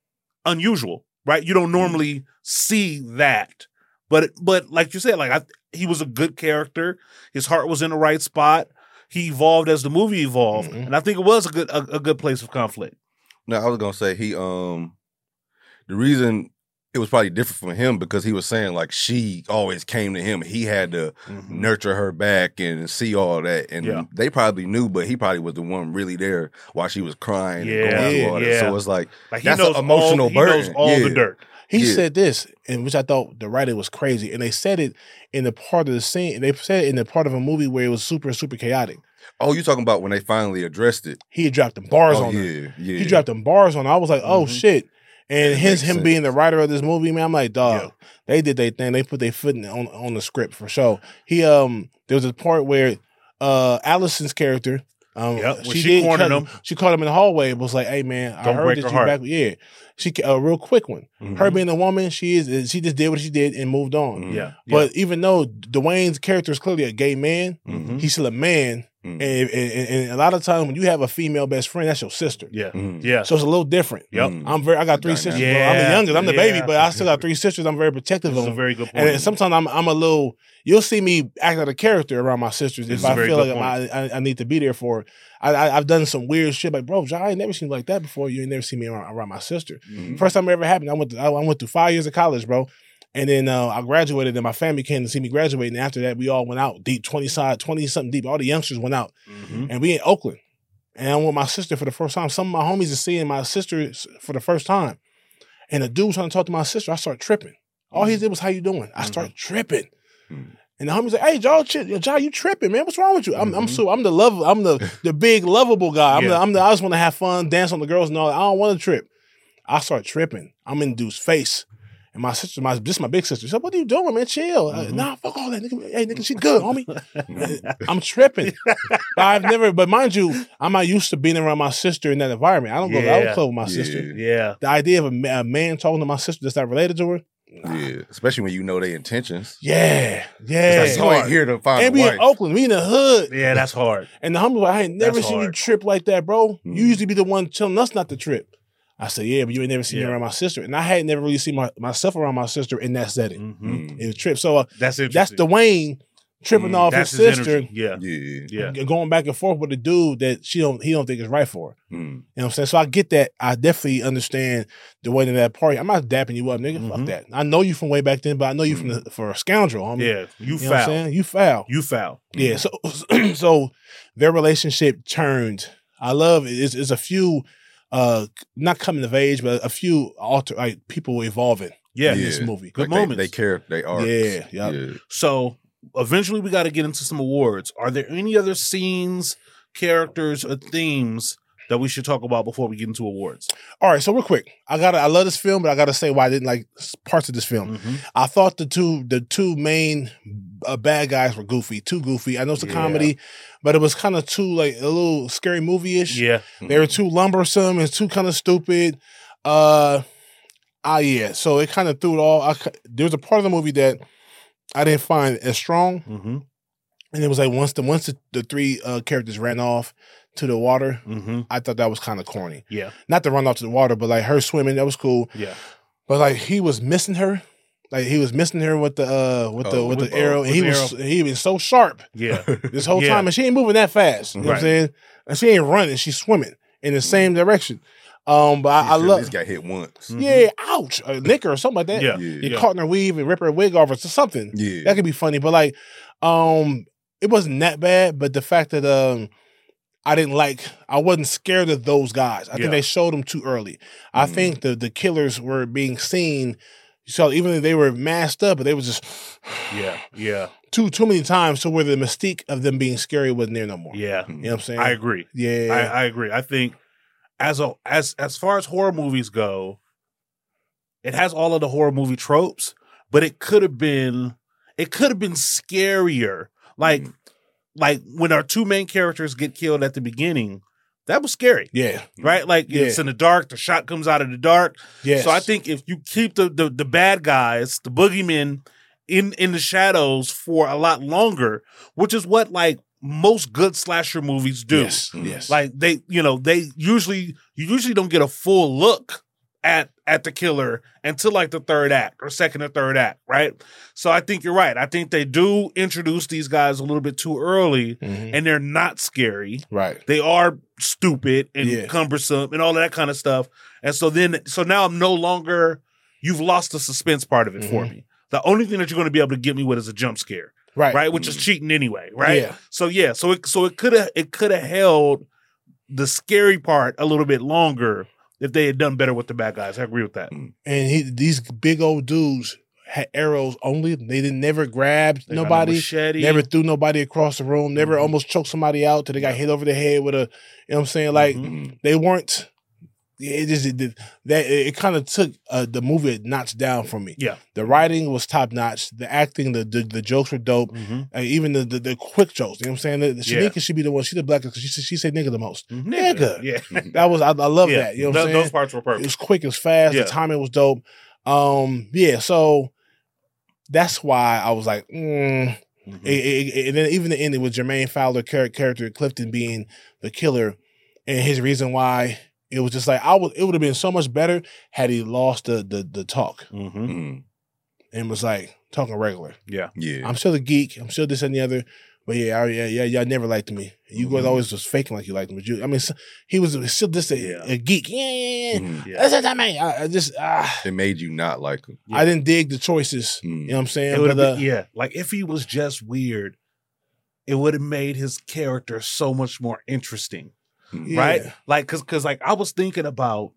unusual, right? You don't normally see that, but but like you said, like I, he was a good character. His heart was in the right spot. He evolved as the movie evolved, Mhm. and I think it was a good a, a good place of conflict. No, I was gonna say he um the reason it was probably different from him because he was saying like she always came to him. He had to Mhm. nurture her back and see all that. And Yeah. they probably knew, but he probably was the one really there while she was crying Yeah, and going through all yeah. that. So it's like Like he that's knows an emotional all, He burden. knows all Yeah. the dirt. He Yeah. said this, and which I thought the writer was crazy, and they said it in the part of the scene. They said it in the part of a movie where it was super, super chaotic. Oh, you talking about when they finally addressed it? He had dropped them bars Oh on her. yeah, yeah. He dropped them bars on her. I was like, oh Mhm. shit. And That hence makes him being the sense. writer of this movie, man, I'm like, dog, Yeah. they did their thing. They put their foot in, on on the script for sure. He um, there was a part where uh, Allison's character, um, Yep, when she, she did cornered cut- him. She called him in the hallway and was like, hey man, I Don't heard break that her you heart. back. Yeah, she a real quick one. Mhm. Her being a woman, she is. She just did what she did and moved on. Mhm. Yeah, But even though Dwayne's character is clearly a gay man, Mhm. he's still a man. Mhm. And, and, and a lot of times when you have a female best friend, that's your sister. yeah, Mhm. yeah. So it's a little different. Yep. Mhm. I'm very. I got three Dynamic. sisters. Bro. I'm the Yeah, youngest. I'm the baby, yeah. but I still got three sisters. I'm very protective This of is a them. very good point. And sometimes I'm I'm a little. You'll see me act out a character around my sisters This if is a I very feel good like I, I, I need to be there for. Her. I, I I've done some weird shit like, bro, John, I ain't never seen you like that before. You ain't never seen me around, around my sister. Mhm. First time it ever happened, I went to, I went through five years of college, bro. And then uh, I graduated, and my family came to see me graduate. And after that, we all went out deep, twenty side, twenty something deep. All the youngsters went out, Mhm. and we in Oakland. and I'm with my sister for the first time. Some of my homies are seeing my sister for the first time. And the dude was trying to talk to my sister. I start tripping. All he did was, how you doing? I start mm-hmm. tripping. Mm-hmm. And the homie's like, hey, Joe, Joe, you tripping, man? What's wrong with you? I'm, mm-hmm. I'm so, I'm the love, I'm the the big lovable guy. I'm yeah. the, I'm the, I just want to have fun, dance on the girls and all. I don't want to trip. I start tripping. I'm in dude's face. And my sister, my this is my big sister. She said, what are you doing, man? Chill. Mm-hmm. Uh, nah, fuck all that. Nigga. Hey, nigga, she good, homie. I'm tripping. But I've never, but mind you, I'm not used to being around my sister in that environment. I don't go, yeah. I don't club with my yeah. sister. Yeah. The idea of a, a man talking to my sister that's not related to her. Nah. Yeah, especially when you know their intentions. Yeah, yeah. Like, you ain't here to find and a we wife. in Oakland, we in the hood. Yeah, that's hard. And the homie like, I ain't never that's seen hard. you trip like that, bro. Mm-hmm. You used to be the one telling us not to trip. I said, yeah, but you ain't never seen yeah. me around my sister. And I had never really seen my, myself around my sister in that setting. Mm-hmm. It was trip. So uh, that's that's Dwayne tripping mm, off his sister. His yeah. yeah. Yeah. Going back and forth with a dude that she don't he don't think is right for her. Mm. You know what I'm saying? So I get that. I definitely understand the way to that party. I'm not dapping you up, nigga. Mm-hmm. Fuck that. I know you from way back then, but I know you mm. from the, for a scoundrel, homie. Yeah. You, you foul. Know what I'm saying? You foul. You foul. Yeah. So so their relationship turned. I love it. It's, it's a few uh not coming of age, but a few alter like people evolving yeah. in yeah. this movie. Good like moments. They, they care, they are. Yeah, yep. yeah. So eventually we got to get into some awards. Are there any other scenes, characters, or themes that we should talk about before we get into awards? All right, so real quick, I got I love this film, but I got to say why I didn't like parts of this film. Mm-hmm. I thought the two the two main uh, bad guys were goofy, too goofy. I know it's a yeah. comedy, but it was kind of too like a little scary movie-ish. Yeah, mm-hmm. They were too lumbersome and too kind of stupid. Uh, ah, yeah. So it kind of threw it all. I, there was a part of the movie that I didn't find as strong, mm-hmm. and it was like once the once the, the three uh, characters ran off to the water, mm-hmm. I thought that was kind of corny. Yeah, not to run off to the water, but like her swimming, that was cool. Yeah, but like he was missing her, like he was missing her with the uh with the oh, with, with the arrow, and he was arrow. he was so sharp. Yeah, this whole yeah. time, and she ain't moving that fast. You know right. what I'm saying? And she ain't running; she's swimming in the same direction. Um, but I, I love. This got hit once. Yeah, mm-hmm. ouch, a nicker or something like that. Yeah, you yeah. caught in her weave and rip her wig off or something. Yeah, that could be funny. But like, um, it wasn't that bad. But the fact that um, I didn't like, I wasn't scared of those guys. I yeah. think they showed them too early. Mm-hmm. I think the the killers were being seen. So even though they were masked up, but they was just yeah, yeah, too too many times. So where the mystique of them being scary wasn't there no more. Yeah, you know what I'm saying? I agree. Yeah, I, I agree. I think. As a as as far as horror movies go, it has all of the horror movie tropes, but it could have been it could have been scarier. Like mm. like when our two main characters get killed at the beginning, that was scary. Yeah. Right? Like yeah. it's in the dark, the shot comes out of the dark. Yes. So I think if you keep the the, the bad guys, the boogeymen in in the shadows for a lot longer, which is what like most good slasher movies do. Yes, yes. Like they, you know, they usually you usually don't get a full look at at the killer until like the third act or second or third act, right? So I think you're right. I think they do introduce these guys a little bit too early, mm-hmm. and they're not scary. Right. They are stupid and yeah. cumbersome and all that kind of stuff. And so then, so now I'm no longer. You've lost the suspense part of it mm-hmm. for me. The only thing that you're going to be able to get me with is a jump scare. Right. Right. Which is cheating anyway. Right. Yeah. So yeah. So it so it could have it could have held the scary part a little bit longer if they had done better with the bad guys. I agree with that. And he, these big old dudes had arrows only. They didn't never grab they nobody. Machete. Never threw nobody across the room. Never mm-hmm. almost choked somebody out till they got hit over the head with a. You know what I'm saying? Like mm-hmm. they weren't. It just it, that it, it kind of took uh, the movie a notch down for me. Yeah, the writing was top notch. The acting, the the, the jokes were dope. Mm-hmm. Uh, even the, the the quick jokes. You know what I'm saying? The, the Shanika yeah. should be the one. She's the blackest because she she said nigga the most. Mm-hmm. Nigga, yeah. That was I, I love yeah. that. You know what I'm Th- saying? Those parts were perfect. It was quick. It was fast. Yeah. The timing was dope. Um, yeah. So that's why I was like, mm. mm-hmm. it, it, it, and then even the ending with Jermaine Fowler character Clifton being the killer, and his reason why. It was just like I would. It would have been so much better had he lost the the, the talk mm-hmm. and was like talking regular. Yeah, yeah. I'm still a geek. I'm still this and the other. But yeah, I, yeah, yeah, y'all never liked me. You mm-hmm. guys always was faking like you liked me. But you, I mean, he was still just a, yeah. a geek. Yeah, yeah, yeah. Mm-hmm. yeah. That's what I mean. I, I just ah. It made you not like him. Yeah. I didn't dig the choices. Mm. You know what I'm saying? But, been, uh, yeah, like if he was just weird, it would have made his character so much more interesting. Yeah. right? Like, cause, cause, like, I was thinking about,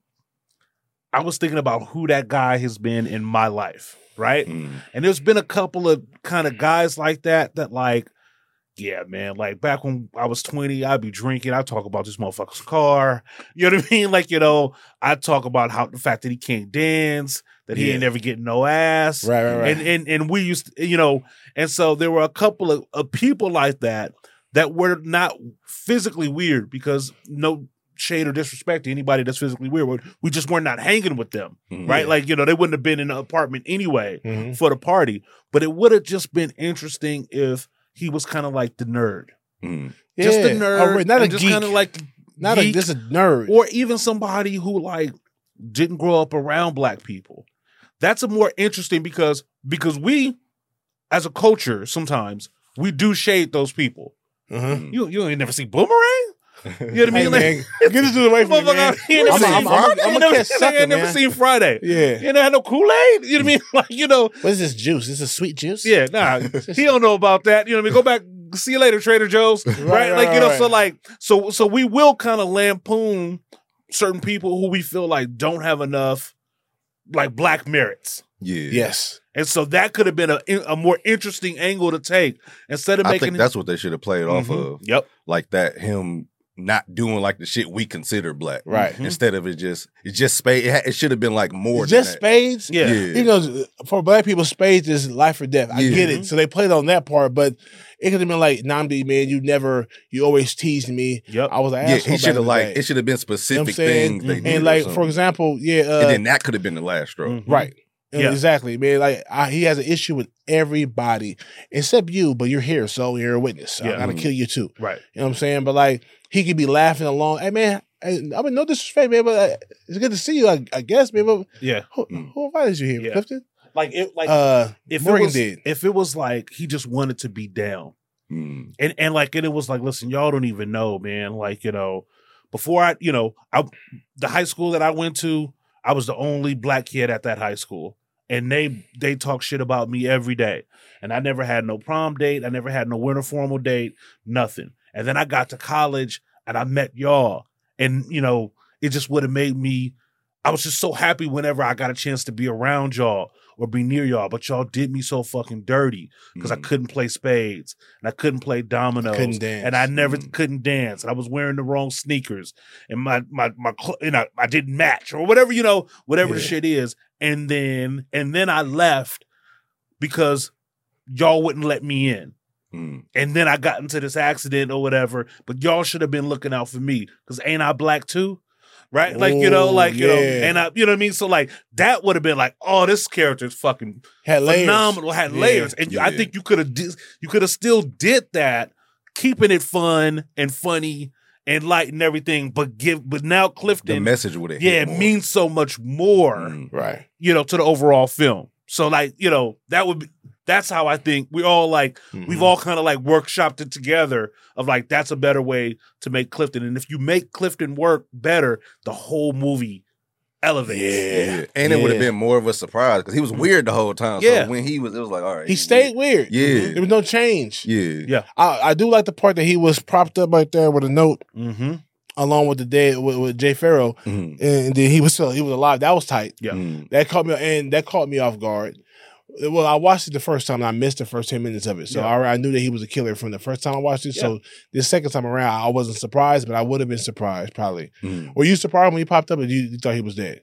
I was thinking about who that guy has been in my life, right? Mm. And there's been a couple of kind of guys like that that, like, yeah, man, like back when I was twenty, I'd be drinking. I'd talk about this motherfucker's car. You know what I mean? Like, you know, I'd talk about how the fact that he can't dance, that he Yeah. ain't never getting no ass. Right, right, right. And and and we used to, you know, and so there were a couple of, of people like that that were not physically weird, because no shade or disrespect to anybody that's physically weird. We just were not hanging with them, Mhm. right? Like, you know, they wouldn't have been in an apartment anyway Mhm. for the party. But it would have just been interesting if he was kind of like the nerd. Mm. Just a Yeah. nerd. Oh, right, not a and just geek. kind of like Not geek, a, just a nerd. or even somebody who like didn't grow up around black people. That's a more interesting, because because we, as a culture, sometimes we do shade those people. Uh-huh. You you ain't never see Boomerang? You know what I mean? Hey, Like, man, get this dude away from me, man. Motherfucker, he ain't never I'm a- seen I'm a- I'm a- Friday. I'm He a never- catch he sucker, ain't never man. seen Friday. Yeah. You never had no Kool-Aid? You know what I mean? Like, you know, What is this juice? This is sweet juice? yeah, nah. He don't know about that. You know what I mean? Go back, see you later, Trader Joe's. Right? right, Like, you know, right. so like so so we will kind of lampoon certain people who we feel like don't have enough like black merits. Yeah. Yes. And so that could have been a, a more interesting angle to take instead of I making think that's what they should have played off Mhm. of. Yep. Like that, him not doing like the shit we consider black. Right. Mhm. Instead of it just, it's just spade. It, ha- it should have been like more Just than that. spades? Yeah. Yeah. You know, for black people, spades is life or death. I Yeah. get it. So they played on that part, but it could have been like, Namdi, man, you never, you always teased me. Yep. I was an Yeah, asshole. he back should in have the like, day. it should have been You know specific what I'm saying? things they Mhm. did. And or like, something. for example, yeah. Uh, and then that could have been the last straw. Mhm. right. Yeah. Exactly, man. Like I, he has an issue with everybody except you, but you're here, so you're a witness. So Yeah. I gotta kill you too. Right. You know what I'm saying? But like he could be laughing along. Hey man, hey, I mean no disrespect, man, but uh, it's good to see you. I, I guess, man. But Yeah. who, Mm. who invited you here, Yeah. Clifton? Like it like Uh, if Morgan it was, did. if it was like he just wanted to be down. Mm. And and like and it was like, listen, y'all don't even know, man. Like, you know, before I, you know, I the high school that I went to, I was the only black kid at that high school. And they they talk shit about me every day. And I never had no prom date. I never had no winter formal date, nothing. And then I got to college and I met y'all. And, you know, it just would have made me, I was just so happy whenever I got a chance to be around y'all or be near y'all. But y'all did me so fucking dirty because I Mm. couldn't play spades and I couldn't play dominoes. Couldn't dance. And I never Mm. couldn't dance. And I was wearing the wrong sneakers. And my, my, my, cl- you know, I didn't match or whatever, you know, whatever the Yeah. shit is. And then, and then I left because y'all wouldn't let me in. Mm. And then I got into this accident or whatever, but y'all should have been looking out for me because ain't I black too? Right? Like, you know, Ooh, like, you know, yeah. and I, you know what I mean? So like that would have been like, oh, this character is fucking Had layers. phenomenal, had Yeah. layers. And you, I Yeah. think you could have, di- you could have still did that, keeping it fun and funny and light and everything, but give, but now The Clifton, message would have yeah, it means so much more, Mm. Right. you know, to the overall film. So like, you know, that would be, that's how I think we all like, Mm-hmm. we've all kind of like workshopped it together of like, that's a better way to make Clifton. And if you make Clifton work better, the whole movie elevates. Yeah. Yeah. And it would have Yeah. been more of a surprise because he was weird the whole time. Yeah. So when he was, it was like, all right. He stayed weird. Yeah. There was no change. Yeah. Yeah. I, I do like the part that he was propped up right there with a note Mm-hmm. along with the dead with, with Jay Farrow, Mhm. and then he was still he was alive. That was tight. Yeah. Mm. That caught me and that caught me off guard. Well, I watched it the first time and I missed the first ten minutes of it. So Yeah. I, I knew that he was a killer from the first time I watched it. So the second time around, I wasn't surprised, but I would have been surprised probably. Mm. Were you surprised when he popped up, or you, you thought he was dead?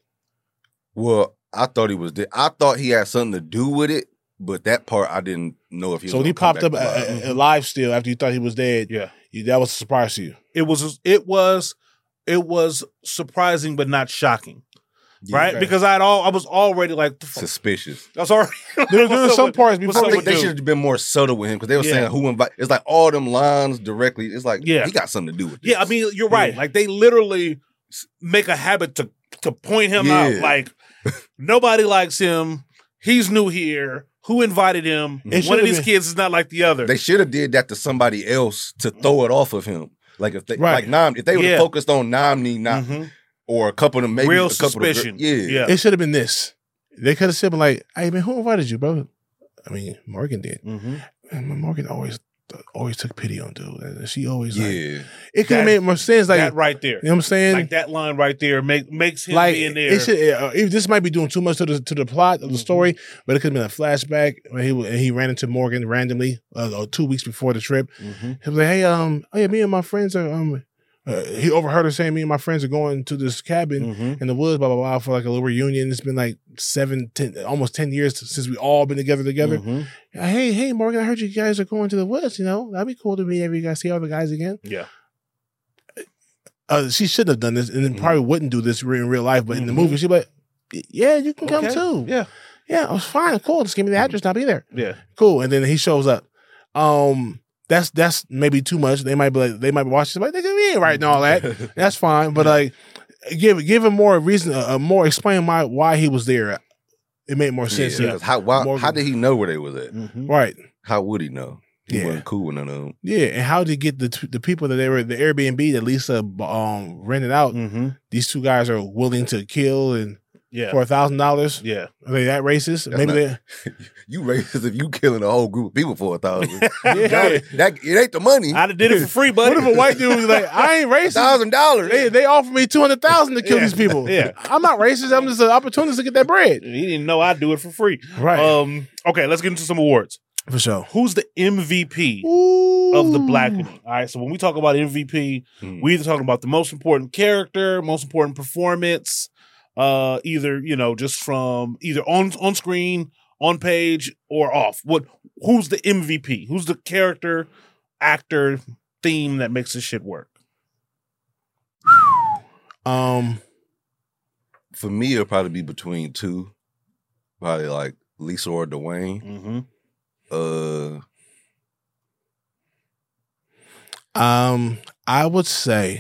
Well, I thought he was dead. I thought he had something to do with it, but that part I didn't know if he was So when he gonna come popped up back uh, alive. uh, alive still after you thought he was dead, Yeah. you, that was a surprise to you. It was, it was, it was surprising, but not shocking. Yeah. Right? Okay. Because I'd all, I was already like, the fuck? Suspicious. I was already. There, there were some parts what's before up I think with they dude? should have been more subtle with him because they were Yeah. saying who invite. It's like all them lines directly. It's like Yeah. he got something to do with this. Yeah, I mean, you're right. Yeah. Like they literally s- make a habit to to point him out. Yeah. Like nobody likes him. He's new here. Who invited him? It One should've of these been- kids is not like the other. They should have did that to somebody else to throw it off of him. Like if they Right. like Nam, if they would have Yeah. focused on Namni, not Mhm. or a couple of them, maybe Real a couple suspicion. Of, yeah, Yeah. It should have been this. They could have said like, "Hey man, who invited you, bro?" I mean, Morgan did. Mhm. And Morgan always always took pity on dude. And she always like, Yeah. it could have That- made more sense. Like, that right there. you know what I'm saying? Like that line right there make, makes him Like being there. it should. Uh, it- this might be doing too much to the to the plot of the story, but it could have been a flashback when he was- and he ran into Morgan randomly uh, uh, two weeks before the trip. Mm-hmm. He was like, "Hey, um, oh yeah, me and my friends are um." Uh, he overheard her saying, "Me and my friends are going to this cabin Mm-hmm. in the woods, blah blah blah, for like a little reunion." It's been like seven, ten, almost ten years since we all been together together. Mm-hmm. Hey, hey, Morgan, I heard you guys are going to the woods. You know, that'd be cool to meet every guys, see all the guys again. Yeah. Uh, she shouldn't have done this, and then probably wouldn't do this in real life. But in the Mhm. movie, she'd be like, "Yeah, you can come Okay. too. Yeah. yeah, it was fine, cool. Just give me the address, and I'll be there. Yeah. Cool." And then he shows up. Um, that's that's maybe too much. They might be like, they might be watching, like, "Nigga, we ain't writing all that." That's fine, but like, give give him more reason, uh, more explain why why he was there. It made more sense. Yeah, to- 'cause how why, Morgan- how did he know where they was at? Mm-hmm. Right. How would he know? He Yeah. wasn't cool with none of them. Yeah, and how did he get the t- the people that they were the Airbnb that Lisa um rented out? Mm-hmm. These two guys are willing to kill and Yeah. for a thousand dollars. Yeah. Are they that racist? That's Maybe not- they. You racist if you killing a whole group of people for a thousand. Yeah. that, that it ain't the money. I'd have did it for free, buddy. What if a white dude was like, "I ain't racist. Thousand dollars. They they offered me two hundred thousand to kill Yeah. these people. Yeah. I'm not racist. I'm just an opportunist to get that bread." He didn't know I'd do it for free. Right. Um. Okay, let's get into some awards. For sure. Who's the M V P Ooh. of the Blackening? All right. So when we talk about M V P, Hmm. we either talking about the most important character, most important performance, uh, either you know just from either on on screen, on page, or off. What? Who's the M V P? Who's the character, actor, theme that makes this shit work? Um. For me, it'll probably be between two. Probably like Lisa or Dwayne. Mm-hmm. Uh, Um. I would say.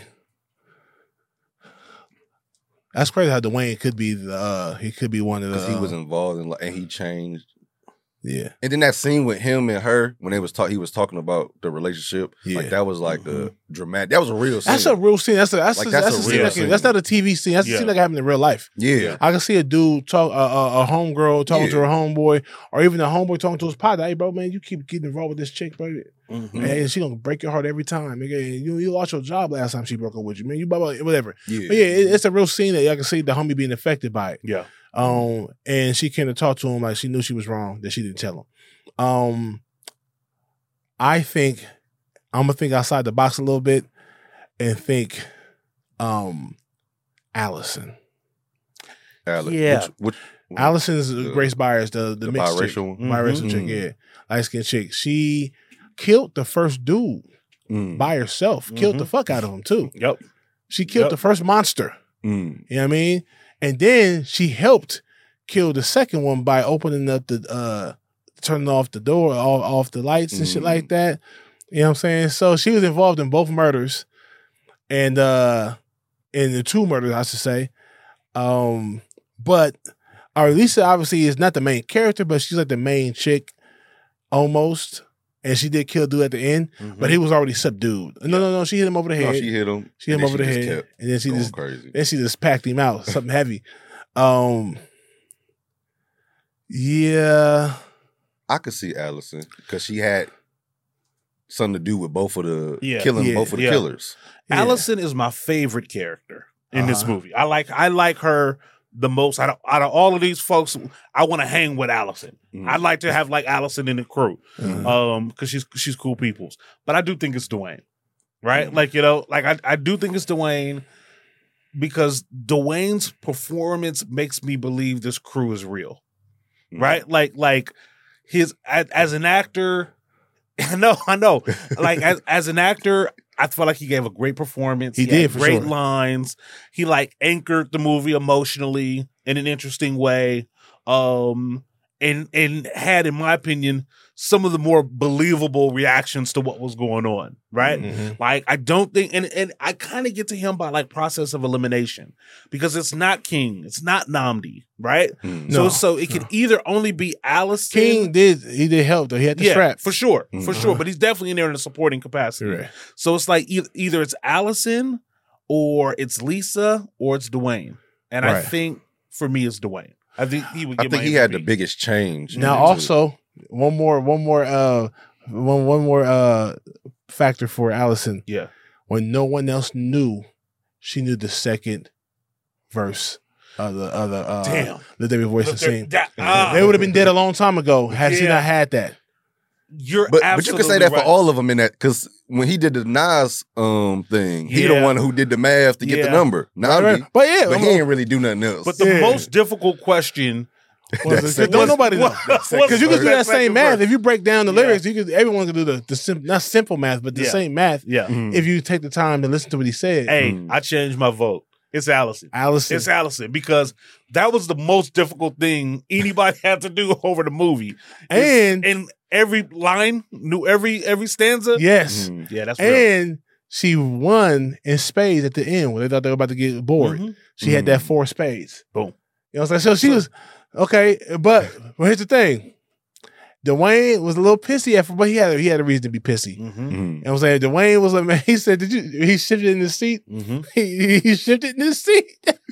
That's crazy how Dwayne could be the uh, he could be one of the because he was uh, involved in, like, and he changed. yeah. And then that scene with him and her when they was talk, he was talking about the relationship. Yeah. Like that was like Mhm. a dramatic. That was a real scene. That's a real scene. That's a that's, Like, a, that's that's, a a scene real that can- scene. that's not a T V scene. That's a Yeah. scene that can happen in real life. yeah. I can see a dude talk a a, a homegirl talking to Yeah. her homeboy, or even a homeboy talking to his partner. Hey, bro, man, you keep getting involved with this chick, bro. Mm-hmm. Man, she gonna break your heart every time. Nigga, you you lost your job last time she broke up with you, man. You blah, blah, whatever. Yeah. But yeah, it, it's a real scene that I can see the homie being affected by it. Yeah. Um, and she came to talk to him like she knew she was wrong, that she didn't tell him. Um, I think I'm gonna think outside the box a little bit and think, um, Allison. Alex, Yeah. Which, which, Allison's The- Grace Byers, the the, the mixed chick, biracial one? biracial Mhm. chick, Mhm. yeah, light skinned chick. She killed the first dude Mm, by herself. Killed Mhm. the fuck out of him too. Yep. She killed Yep. the first monster. mm, You know what I mean? And then she helped kill the second one by opening up the uh turning off the door, off, off the lights and shit Mm. like that. You know what I'm saying? So she was involved in both murders and uh in the two murders, I should say. Um but our Lisa obviously is not the main character, but she's like the main chick almost. And she did kill dude at the end, but he was already subdued. No, no, no. She hit him over the no, head. she hit him. She hit him and over the then she just head, kept and then she going just crazy. then she just packed him out, something heavy. Um, yeah, I could see Allison because she had something to do with both of the Yeah. killing Yeah. both of the Yeah. killers. yeah. Allison is my favorite character in this Uh-huh. movie. I like I like her the most out of, out of all of these folks. I want to hang with Allison. Mhm. I'd like to have like Allison in the crew, Mhm. um, because she's she's cool peoples. But I do think it's Dwayne, right? Mhm. Like you know, like I I do think it's Dwayne because Dwayne's performance makes me believe this crew is real, Mhm. right? Like like his as, as an actor. I know, I know. Like as as an actor, I felt like he gave a great performance. He had did, for great sure. lines. He like anchored the movie emotionally in an interesting way. Um and and had, in my opinion, some of the more believable reactions to what was going on. Right? Mhm. Like I don't think, and and I kind of get to him by like process of elimination because it's not King, it's not Namdi, right? Mm. No, so so it could either only be Allison. King did he did help though. He had the yeah, strap. for sure, for Mhm. sure. But he's definitely in there in a supporting capacity. Right. So it's like either, either it's Allison or it's Lisa or it's Dwayne. And I Right. think for me it's Dwayne. I think he would. I Get think my he had the M V P. biggest change. Now into- also one more one more uh one one more uh, factor for Allison. Yeah. When no one else knew, she knew the second verse of the of the uh, Damn. the David voice Look, scene. that- ah. They would have been dead a long time ago had she Yeah. not had that. You're But but you absolutely can say that right. for all of them in that because when he did the Nas um thing, he Yeah. the one who did the math to get Yeah. the number. Now, Right, right. But yeah, but I'm- he ain't really do nothing else. But the Yeah. most difficult question Was That's it- it. don't Was- nobody know. was- Because you can do that second same math. verse. If you break down the Yeah. lyrics, you could everyone can do the, the sim, not simple math, but the Yeah. same math. Yeah. If you take the time to listen to what he said. Hey, Mm. I changed my vote. It's Allison. Allison. It's Allison because that was the most difficult thing anybody had to do over the movie. And- and every line knew every every stanza. Yes. Mm. Yeah, that's real. And she won in spades at the end when they thought they were about to get bored. Mhm. She had that four spades. Boom. You know what I'm saying? So she was okay, but well, here's the thing. Dwayne was a little pissy at first, but he had he had a reason to be pissy. Mm-hmm. Mhm. You know what I'm saying? Dwayne was like, man, he said, did you he shifted in his seat? Mm-hmm. He, he shifted in his seat.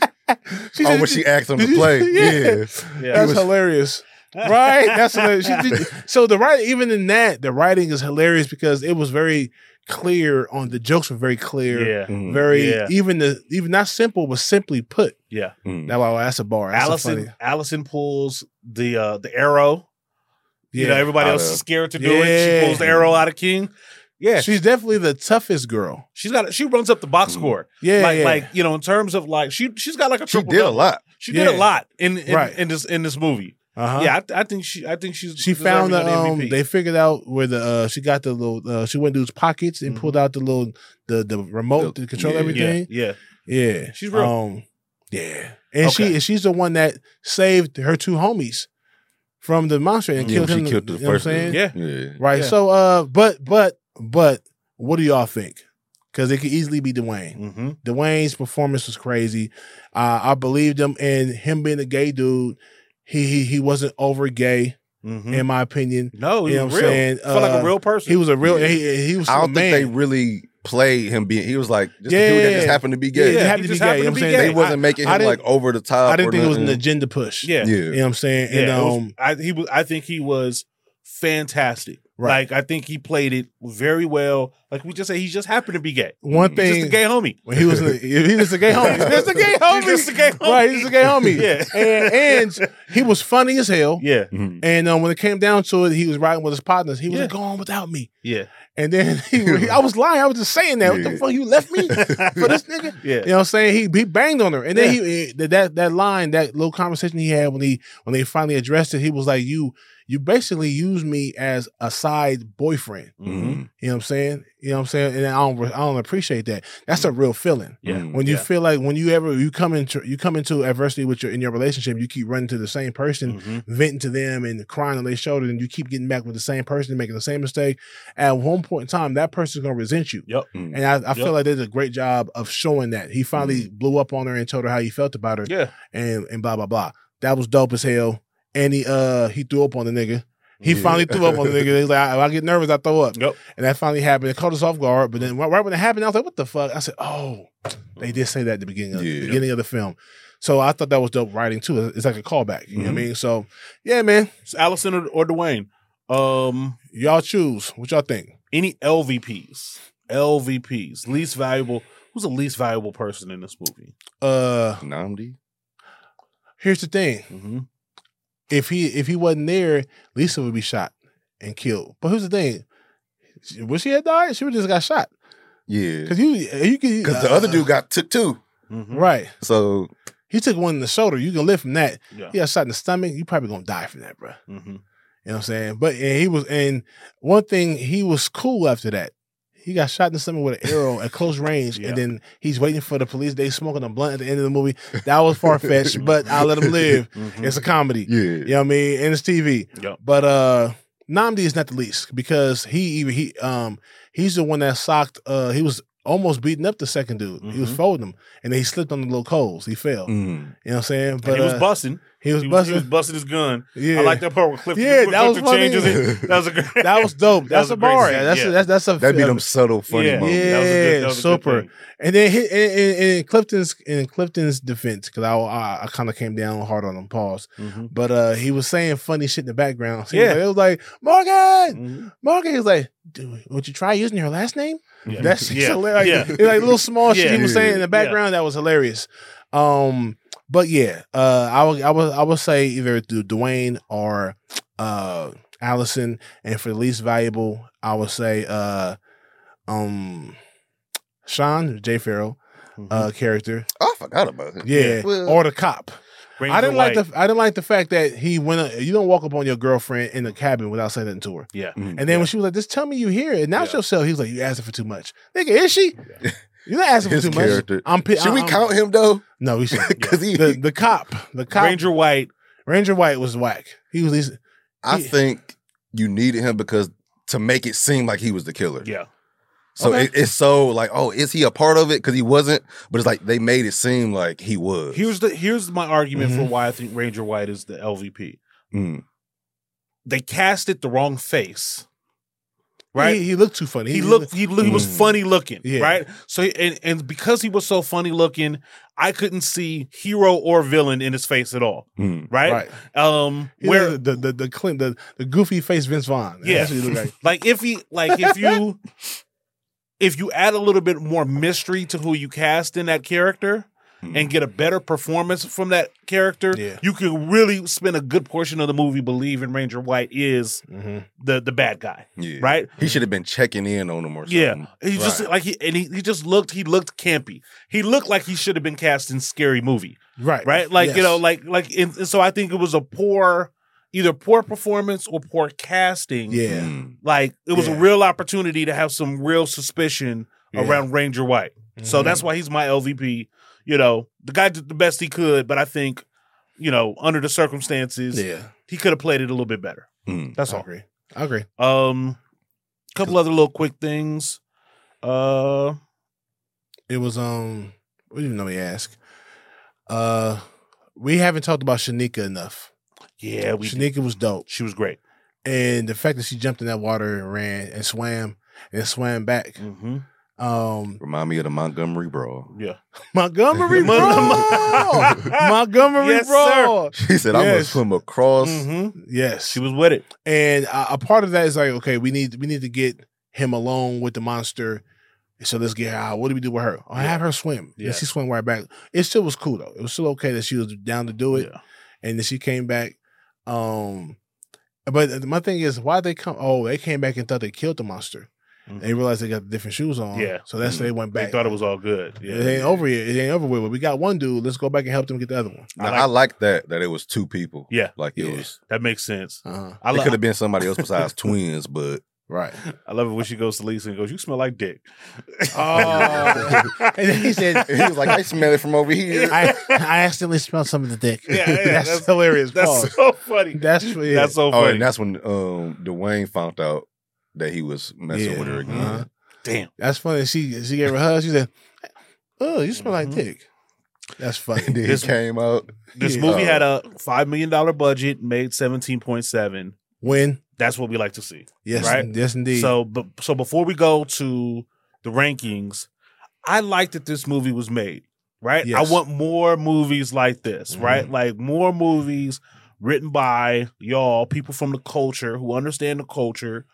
She Oh, said, when she asked him to did you- play, yeah. yeah. Yeah. That's was- hilarious. Right? That's hilarious. She did- so the writing, even in that, the writing is hilarious because it was very clear on the jokes were very clear. Yeah. Mhm. Very Yeah. even the even not simple, but simply put. Yeah. Mm. That wow, that's a bar. That's a Allison funny. Allison pulls the uh the arrow. You know, Yeah. everybody Out else of- is scared to do it. Yeah. She pulls the arrow out of King. Yeah. She's definitely the toughest girl. She's got she runs up the box Mm. score. Yeah, Like yeah. like, you know, in terms of like she she's got like a She triple did a double. lot. She did a Yeah. lot in in, Right. in this in this movie. Uh-huh. Yeah, I, I think she I think she's She found the deserving of um. M V P. They figured out where the uh. She got the little. Uh, she went to his pockets and Mhm. pulled out the little the the remote The- to control yeah. everything. yeah, Yeah, She's real. Um, yeah, and she Okay. and she's the one that saved her two homies from the monster and Yeah, killed she him. killed the you know what I'm first saying? one. Yeah. Yeah. Right. Yeah. So, uh, but but but what do y'all think? Because it could easily be Dwayne. Mm-hmm. Dwayne's performance was crazy. Uh, I believed him, and him being a gay dude, he he he wasn't over gay Mm-hmm. in my opinion. No, he You know was what I'm real. saying? Felt like a Uh, real person. He was a real. Yeah. He, he was I a don't man. think they really played him being. He was like just Yeah, a dude that yeah, just yeah. happened to be Yeah, gay. he Yeah, happened he to be just gay. happened You know to what be I'm gay. saying? They wasn't making I him didn't- like over the top. I didn't or think it was an nothing. agenda push. yeah. Yeah. You know what I'm saying? Yeah, and it was- um, I he was. I think he was fantastic. Right. Like I think he played it very well. Like we just say, he just happened to be gay. one He's thing just a gay homie. when he was a, he was a gay homie. He's just a gay homie. He's just a gay homie. Right, he's a gay homie. Yeah. and, and he was funny as hell. Yeah, Mhm. And um, when it came down to it, he was riding with his partners. He was Yeah. like, "Go on without me." yeah, And then he, he- I was lying. I was just saying that. What the Yeah. fuck? You left me for this nigga? yeah. You know what I'm saying? He he banged on her, and then he that that that line, that little conversation he had when he when they finally addressed it, he was like, "You you basically used me as a side boyfriend." Mm-hmm. You know what I'm saying? You know what I'm saying? And I don't I don't appreciate that. That's a real feeling. Yeah. Mm. When you Yeah. feel like when you ever you come into you come into adversity with your in your relationship, you keep running to the same person, Mhm. venting to them and crying on their shoulder, and you keep getting back with the same person, making the same mistake. At one point in time, that person's gonna resent you. Yep. Mm. And I, I feel Yep. like they did a great job of showing that. He finally blew up on her and told her how he felt about her, Yeah. and and blah blah blah. That was dope as hell. And he uh he threw up on the nigga. He finally threw up on the nigga. He's like, I, I get nervous, I throw up. Yep. And that finally happened. It caught us off guard. But then right when it happened, I was like, what the fuck? I said, oh, they did say that at the beginning of, Yeah. beginning of the film. So I thought that was dope writing too. It's like a callback. You know what I Mhm. mean? So yeah, man. It's Allison or, or Dwayne. Um, Y'all choose. What y'all think? any L V Ps? L V Ps, least valuable. Who's the least valuable person in this movie? Uh Namdi. here's the thing. Mm-hmm. If he if he wasn't there, Lisa would be shot and killed. But here's the thing. Would she have died? She would just got shot. Yeah. Cause you you can Because the other dude got took too. Mm-hmm. right. So He took one in the shoulder. You can live from that. Yeah. He got shot in the stomach. You probably gonna die from that, bro. Mm-hmm. You know what I'm saying? But and he was, and one thing, he was cool after that. He got shot in the stomach with an arrow at close range, Yeah. and then he's waiting for the police. They smoking a blunt at the end of the movie. That was far fetched, but I'll let him live. Mm-hmm. It's a comedy. yeah. You know what I mean? And it's T V. Yep. But uh Namdi is not the least because he even he um he's the one that socked uh he was almost beating up the second dude. Mm-hmm. He was folding him, and then he slipped on the little coals. He fell. Mm. You know what I'm saying? But and he was uh, busting. He was he busting. Was, he was busting his gun. Yeah. I like that part where Clifton, yeah, that was funny. changes it. That was a great. That was dope. That's that a bar. Scene. That's yeah. a, that's that's a that'd be them subtle funny yeah. moments. Yeah, that was a good, that was super. A good and then hit, in, in, in Clifton's in Clifton's defense, because I I, I kind of came down hard on him. Pause. Mm-hmm. But uh, he was saying funny shit in the background. So yeah, it was like Morgan, mm-hmm. Morgan. He was like, "Dude, would you try using her last name?" Yeah. That's yeah. hilarious. Yeah. Like, like little small shit yeah. he was saying in the background yeah. that was hilarious. Um, but yeah, uh, I would I would I would say either Dwayne or uh Allison, and for the least valuable, I would say uh um Sean Jay Farrell mm-hmm. uh character. Oh, I forgot about it. Yeah, well, or the cop. Ranger I didn't White. like the I didn't like the fact that he went. Uh, you don't walk up on your girlfriend in the cabin without saying nothing to her. Yeah, mm-hmm. and then yeah. when she was like, "Just tell me you here," announce yeah. yourself. He was like, "You asking for too much, nigga." Is she? Yeah. You're not asking His for too character. much. I'm, should I'm, we I'm, count him though? No, we should. Because yeah. the the cop, the cop, Ranger White. Ranger White was whack. He was. He, I think you needed him because to make it seem like he was the killer. Yeah. So okay. it, it's so like, oh, is he a part of it? Because he wasn't, but it's like they made it seem like he was. Here's the here's my argument mm-hmm. for why I think Ranger White is the L V P. Mm. They casted the wrong face. Right, he, he looked too funny. He, he looked. He, he was mm. funny looking. Yeah. Right. So and and because he was so funny looking, I couldn't see hero or villain in his face at all. Mm. Right. Right. Um. He where the the the, the the the goofy face Vince Vaughn. Yeah. That's what he looked like. Like if he like if you if you add a little bit more mystery to who you cast in that character. And get a better performance from that character, yeah. you can really spend a good portion of the movie believing Ranger White is mm-hmm. the the bad guy, yeah. right? He should have been checking in on him or something. Yeah, he right. just like he and he, he just looked he looked campy. He looked like he should have been cast in Scary Movie, right? Right, like yes. you know, like like and, and so I think it was a poor, either poor performance or poor casting. Yeah, mm. like it was yeah. a real opportunity to have some real suspicion yeah. around Ranger White. Mm-hmm. So that's why he's my L V P. You know, the guy did the best he could, but I think, you know, under the circumstances, yeah. he could have played it a little bit better. Mm, That's I all. agree. I agree. Um, couple other little quick things. Uh, it was um, we didn't know he asked. Uh, we haven't talked about Shanika enough. Yeah, we Shanika did. was dope. She was great, and the fact that she jumped in that water and ran and swam and swam back. Mm-hmm. Um, Remind me of the Montgomery Brawl. Yeah, Montgomery Brawl. Montgomery yes, Brawl. Sir. She said, yes. "I'm gonna swim across." Mm-hmm. Yes, she was with it, and uh, a part of that is like, okay, we need we need to get him alone with the monster. So let's get her out. What do we do with her? Oh, yeah. Have her swim. Yeah, and she swam right back. It still was cool though. It was still okay that she was down to do it, yeah. and then she came back. Um, but my thing is, why they come? Oh, they came back and thought they killed the monster. Mm-hmm. They realized they got different shoes on. Yeah. So that's mm-hmm. they went back. They thought it was all good. Yeah. It ain't over yet. It ain't over with. But we got one dude. Let's go back and help them get the other one. I like, I like that, that it was two people. Yeah. Like it yeah. was. That makes sense. Uh-huh. I it lo- could have been somebody else besides twins, but. Right. I love it when she goes to Lisa and goes, "You smell like dick." Oh. And then he said, he was like, "I smell it from over here." I, I accidentally smelled some of the dick. Yeah, yeah that's, that's hilarious. That's Pause. so funny. That's yeah. That's so funny. Oh, and that's when um, Dwayne found out that he was messing yeah. with her again. Uh-huh. Damn. That's funny. She she gave her a hug. She said, "Oh, you smell mm-hmm. like dick." That's funny. And then this he came out. This yeah. movie uh, had a five million dollar budget, made seventeen point seven. When? That's what we like to see. Yes, right? yes, indeed. So, but so before we go to the rankings, I like that this movie was made. Right. Yes. I want more movies like this. Mm-hmm. Right. Like more movies written by y'all, people from the culture who understand the culture,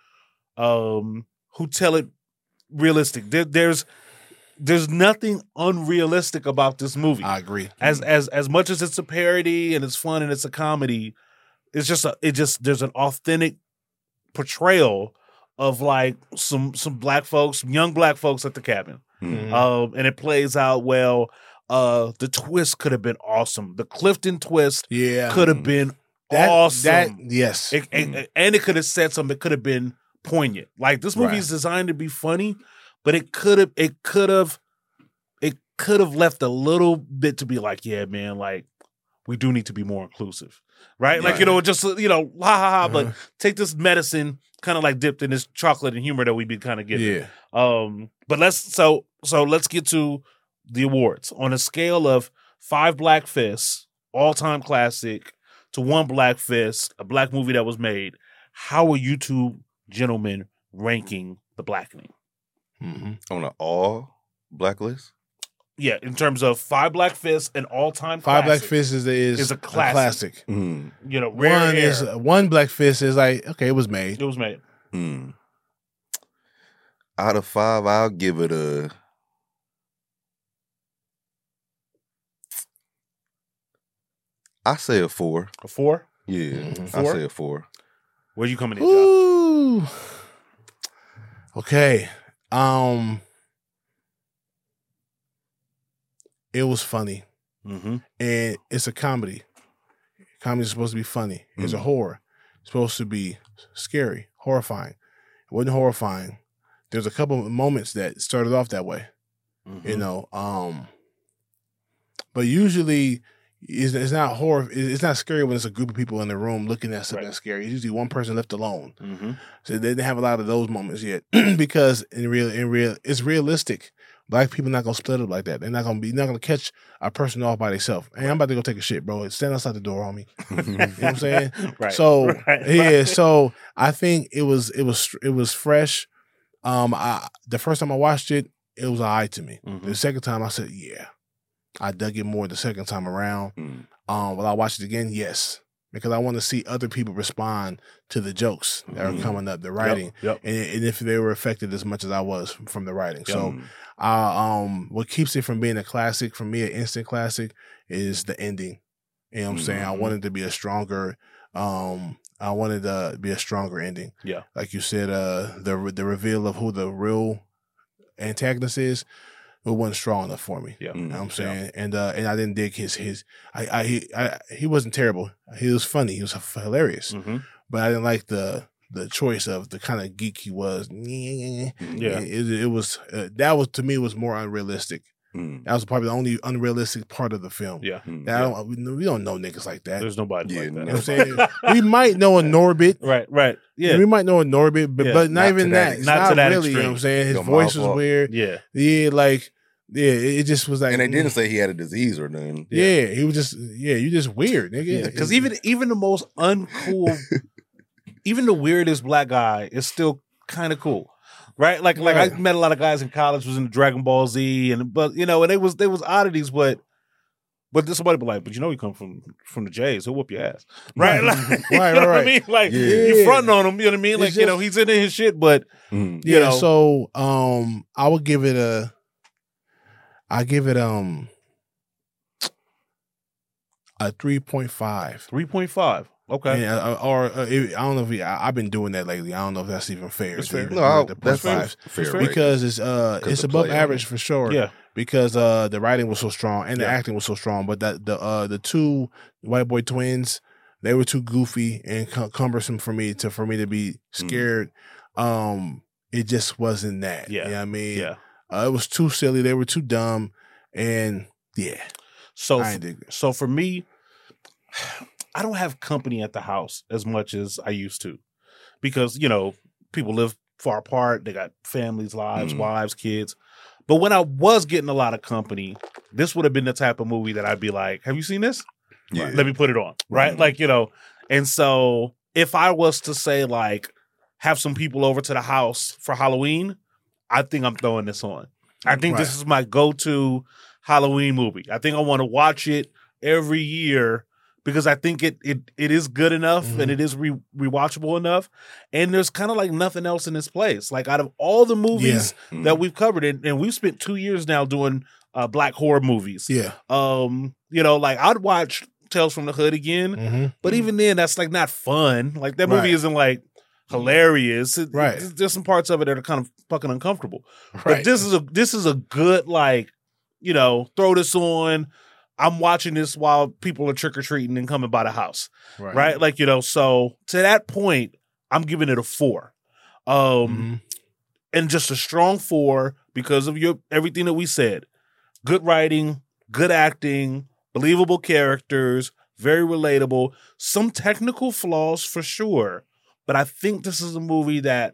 um, who tell it realistic. There, there's there's nothing unrealistic about this movie. I agree. As as as much as it's a parody and it's fun and it's a comedy, it's just a, it just there's an authentic portrayal of like some some black folks, some young black folks at the cabin, mm-hmm. um, and it plays out well. Uh, the twist could have been awesome. The Clifton twist, yeah, could have been that, awesome. That yes, it, mm-hmm. and, and it could have said something. It could have been poignant. Like this movie right. is designed to be funny, but it could have it could have it could have left a little bit to be like, yeah, man, like we do need to be more inclusive. Right? Like, right. you know, just, you know, ha ha ha, uh-huh. but take this medicine kind of like dipped in this chocolate and humor that we've been kind of getting. Yeah. Um, But let's so so let's get to the awards on a scale of five Black Fists, all time classic, to one Black Fist, a black movie that was made. How are you two gentlemen ranking The Blackening? Mm-hmm. On an all blacklist? Yeah, in terms of five Black Fists and all time Five classic, Black Fists is is, is a a classic. classic. Mm. You know, rare One air. is one Black Fist is like okay, it was made. It was made. Mm. Out of five, I'll give it a. I say a four. A four? Yeah, Mhm. I Four? say a four. Where you coming in, John? Ooh. Okay. Um. It was funny, Mm-hmm. and it's a comedy. Comedy is supposed to be funny. It's a Mm. horror. It's supposed to be scary, horrifying. It wasn't horrifying. There's a couple of moments that started off that way, Mm-hmm. you know. Um. But usually, it's, it's not horror. It's not scary when it's a group of people in the room looking at something Right. that's scary. It's usually one person left alone. Mm-hmm. So they didn't have a lot of those moments yet because in real, in real, it's realistic. Black people not gonna split up like that. They're not gonna be not gonna catch a person off by themselves. Hey, I'm about to go take a shit, bro. Stand outside the door on me. You know what I'm saying? Right. So Right. yeah, so I think it was it was it was fresh. Um, I the first time I watched it, it was alright to me. Mhm. The second time, I said, yeah, I dug it more the second time around. Mm. Um, will I watch it again? Yes, because I want to see other people respond to the jokes that are Mhm. coming up, the writing, Yep. and, and if they were affected as much as I was from, from the writing. So, Mm. uh, um, what keeps it from being a classic for me, an instant classic, is the ending. You know what I'm saying? I Mhm. wanted to be a stronger. Um, I wanted to be a stronger ending. Yeah. Like you said, uh, the the reveal of who the real antagonist is, it wasn't strong enough for me. Yeah. You know what I'm Mm, saying? And uh, and I didn't dig his his. I I he I, he wasn't terrible. He was funny. He was hilarious. Mm-hmm. But I didn't like the the choice of the kind of geek he was. Yeah. It, it was uh, that was to me was more unrealistic. Mm. That was probably the only unrealistic part of the film. Yeah. Mm. That I don't, we, we don't know niggas like that. There's nobody Yeah, like that. You know what I'm saying? We might know a Norbit. Right, right. Yeah. We might know a Norbit, but, Yeah. but not, Not even to that. that It's Not not to that really, you know extreme. what I'm saying? His Your voice mouth was off. weird. Yeah. Yeah, like, yeah, it, it just was like. And they didn't mm, say he had a disease or nothing. Yeah, he was just, yeah, you just weird, nigga. Because even even the most uncool, even the weirdest black guy is still kind of cool, right? Like like Right. I met a lot of guys in college was in Dragon Ball Z, and but you know, and they was they was oddities, but but then somebody be like, but you know, you come from from the Jays, he'll whoop your ass, right? Right. Like, Right, you know right, what I right. mean? Like Yeah. you fronting on him, you know what I mean? Like It's you know, just- he's into his shit, but Mm. you yeah, know. so um, I would give it a, I give it um, a three point five. three point five. Okay, Yeah, uh, or uh, it, I don't know if he, I, I've been doing that lately. I don't know if that's even fair. It's to fair. even No, do I- the point that's fives. fair. fair. right? because it's uh 'Cause it's the above play on average it. for sure. yeah, Because uh the writing was so strong and the Yeah. acting was so strong, but that the uh the two white boy twins, they were too goofy and cum- cumbersome for me to for me to be scared. Um, it just wasn't that. Yeah. You know what I mean? yeah. Uh, it was too silly. They were too dumb, and yeah, So I ain't dig it. So for me, I don't have company at the house as much as I used to because, you know, people live far apart. They got families, lives, Mm. wives, kids. But when I was getting a lot of company, this would have been the type of movie that I'd be like, have you seen this? Yeah. Let me put it on. Right. Mhm. Like, you know, and so if I was to say, like, have some people over to the house for Halloween, I think I'm throwing this on. I think this Right. is my go-to Halloween movie. I think I want to watch it every year because I think it it it is good enough Mhm. and it is re, rewatchable enough. And there's kind of like nothing else in its place. Like out of all the movies Mm. that we've covered, and, and we've spent two years now doing uh, black horror movies. Yeah. Um, you know, like I'd watch Tales from the Hood again, Mm-hmm. but even then, that's like not fun. Like that movie Right. isn't like hilarious. It- Right. There's, there's some parts of it that are kind of fucking uncomfortable. But Right. this is a this is a good like, you know, throw this on. I'm watching this while people are trick or treating and coming by the house, right. Like you know. So to that point, I'm giving it a four, um, Mhm. and just a strong four because of your everything that we said. Good writing, good acting, believable characters, very relatable. Some technical flaws for sure, but I think this is a movie that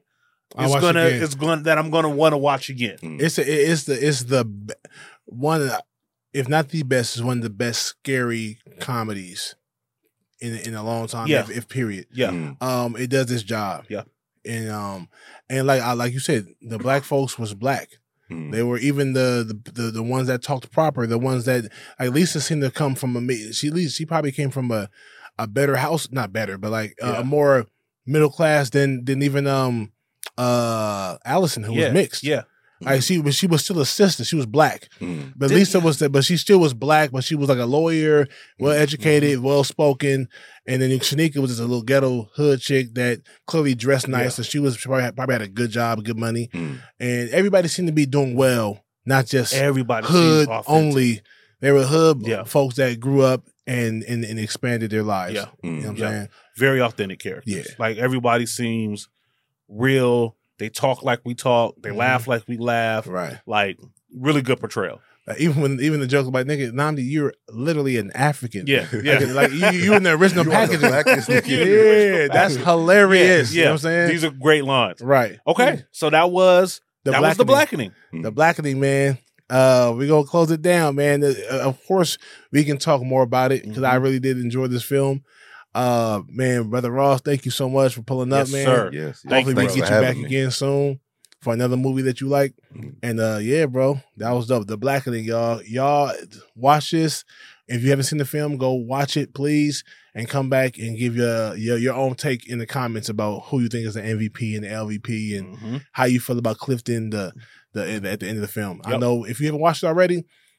I'll it's watch gonna it again. it's going that I'm gonna want to watch again. It's a, it's the it's the be- one of the, if not the best, is one of the best scary comedies in in a long time. Yeah. if, if period. Yeah, Mm. Um, it does its job. Yeah. and um, and like I like you said, the black folks was black. Mm. They were even the, the the the ones that talked proper, the ones that like Lisa seemed to come from a ma- she at least she probably came from a a better house, not better, but like uh, Yeah. a more middle class than than even um uh Allison, who yeah, was mixed. Yeah, Like she was, she was still a sister. She was black, Mm. but Did- Lisa was, the, but she still was black. But she was like a lawyer, well educated, well spoken. And then Shanika was just a little ghetto hood chick that clearly dressed nice. Yeah. So she was she probably had, probably had a good job, good money, Mm. and everybody seemed to be doing well. Not just everybody hood seems authentic. only. They were hood Yeah. folks that grew up and and, and expanded their lives. Yeah. You know what I'm Yeah. saying? Very authentic characters. Yeah. Like everybody seems real. They talk like we talk. They Mhm. laugh like we laugh. Right. Like really good portrayal. Like, even when even the joke about nigga, Namdi, you're literally an African. Yeah, yeah. Like, like you, you in the original You are the packaging. blackest nigga in the Yeah, original that's packaging. hilarious. Yeah, You know what I'm saying? These are great lines. Right. Okay, so that was The that was the blackening. The blackening, man. Uh, we're gonna close it down, man. Uh, of course, we can talk more about it because I Mhm. really did enjoy this film. Uh, man, Brother Ross, thank you so much for pulling up, Yes, man. sir. Yes. yes. Thank Hopefully, you, we Thanks can for get you back having me. again soon for another movie that you like. Mhm. And uh, yeah, bro, that was dope. The blackening, y'all. Y'all watch this. If you haven't seen the film, go watch it, please, and come back and give your your, your own take in the comments about who you think is the M V P and the L V P and Mhm. how you feel about Clifton the the at the end of the film. I Yep. know if you haven't watched it already,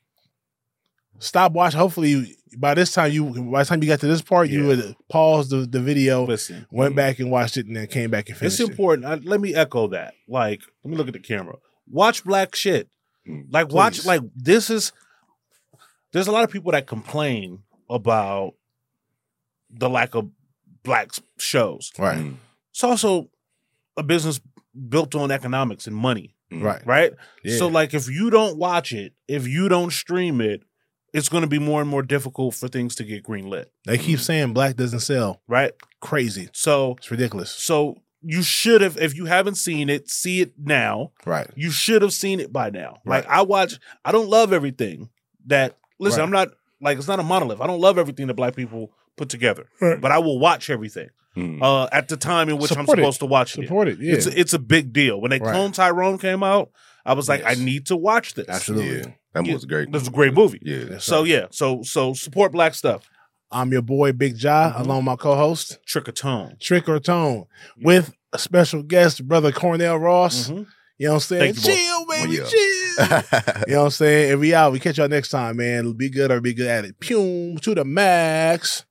stop watching. Hopefully, you, by this time you by the time you got to this part, you Yeah. would pause the, the video, Listen, went back and watched it, and then came back and finished it's it. important. I, let me echo that. Like, let me look at the camera. Watch black shit. Mm. Like, watch. Please. Like, this is. There's a lot of people that complain about the lack of black shows. Right, Mm. It's also a business built on economics and money, Mm. right, right? Yeah. So, like, if you don't watch it, if you don't stream it, it's going to be more and more difficult for things to get greenlit, They keep saying black doesn't sell. right? Crazy. So, It's ridiculous. so you should have, if you haven't seen it, see it now. Right. You should have seen it by now. Right. Like I watch, I don't love everything that. Listen, Right. I'm not like it's not a monolith. I don't love everything that black people put together, Right. but I will watch everything Mm. uh, at the time in which I'm Support it. supposed to watch it. Support it. Yeah. It's a, it's a big deal. When they Right. clone Tyrone came out, I was like, Yes. I need to watch this. Absolutely. Yeah. That was great. This is a great movie. Yeah. Yes, So sir. yeah, so so support black stuff. I'm your boy Big Ja, Mhm. along with my co-host Trick or tone. Trick or Tone, with a special guest, Brother Cornell Ross. Mhm. You know what I'm saying? Thank you, boy. Chill, baby, Yeah. chill. You know what I'm saying? And we out. We catch y'all next time, man. Be good or be good at it. Pew to the max.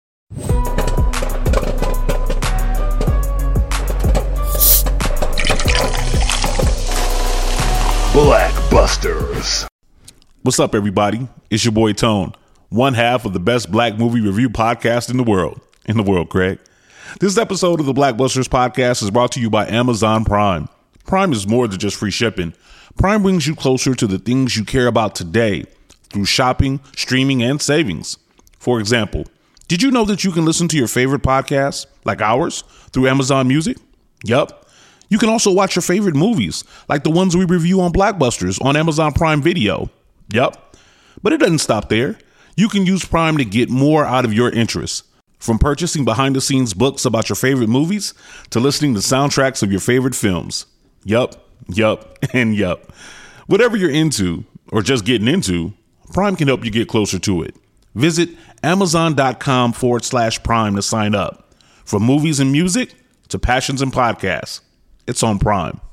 Blackbusters. What's up, everybody? It's your boy Tone, one half of the best black movie review podcast in the world. In the world, Craig. This episode of the Blackbusters podcast is brought to you by Amazon Prime. Prime is more than just free shipping. Prime brings you closer to the things you care about today through shopping, streaming, and savings. For example, did you know that you can listen to your favorite podcasts, like ours, through Amazon Music? Yup. You can also watch your favorite movies, like the ones we review on Blackbusters on Amazon Prime Video. Yup. But it doesn't stop there. You can use Prime to get more out of your interests. From purchasing behind-the-scenes books about your favorite movies to listening to soundtracks of your favorite films. Yup, yup, and yup. Whatever you're into, or just getting into, Prime can help you get closer to it. Visit amazon.com forward slash Prime to sign up. From movies and music to passions and podcasts, it's on Prime.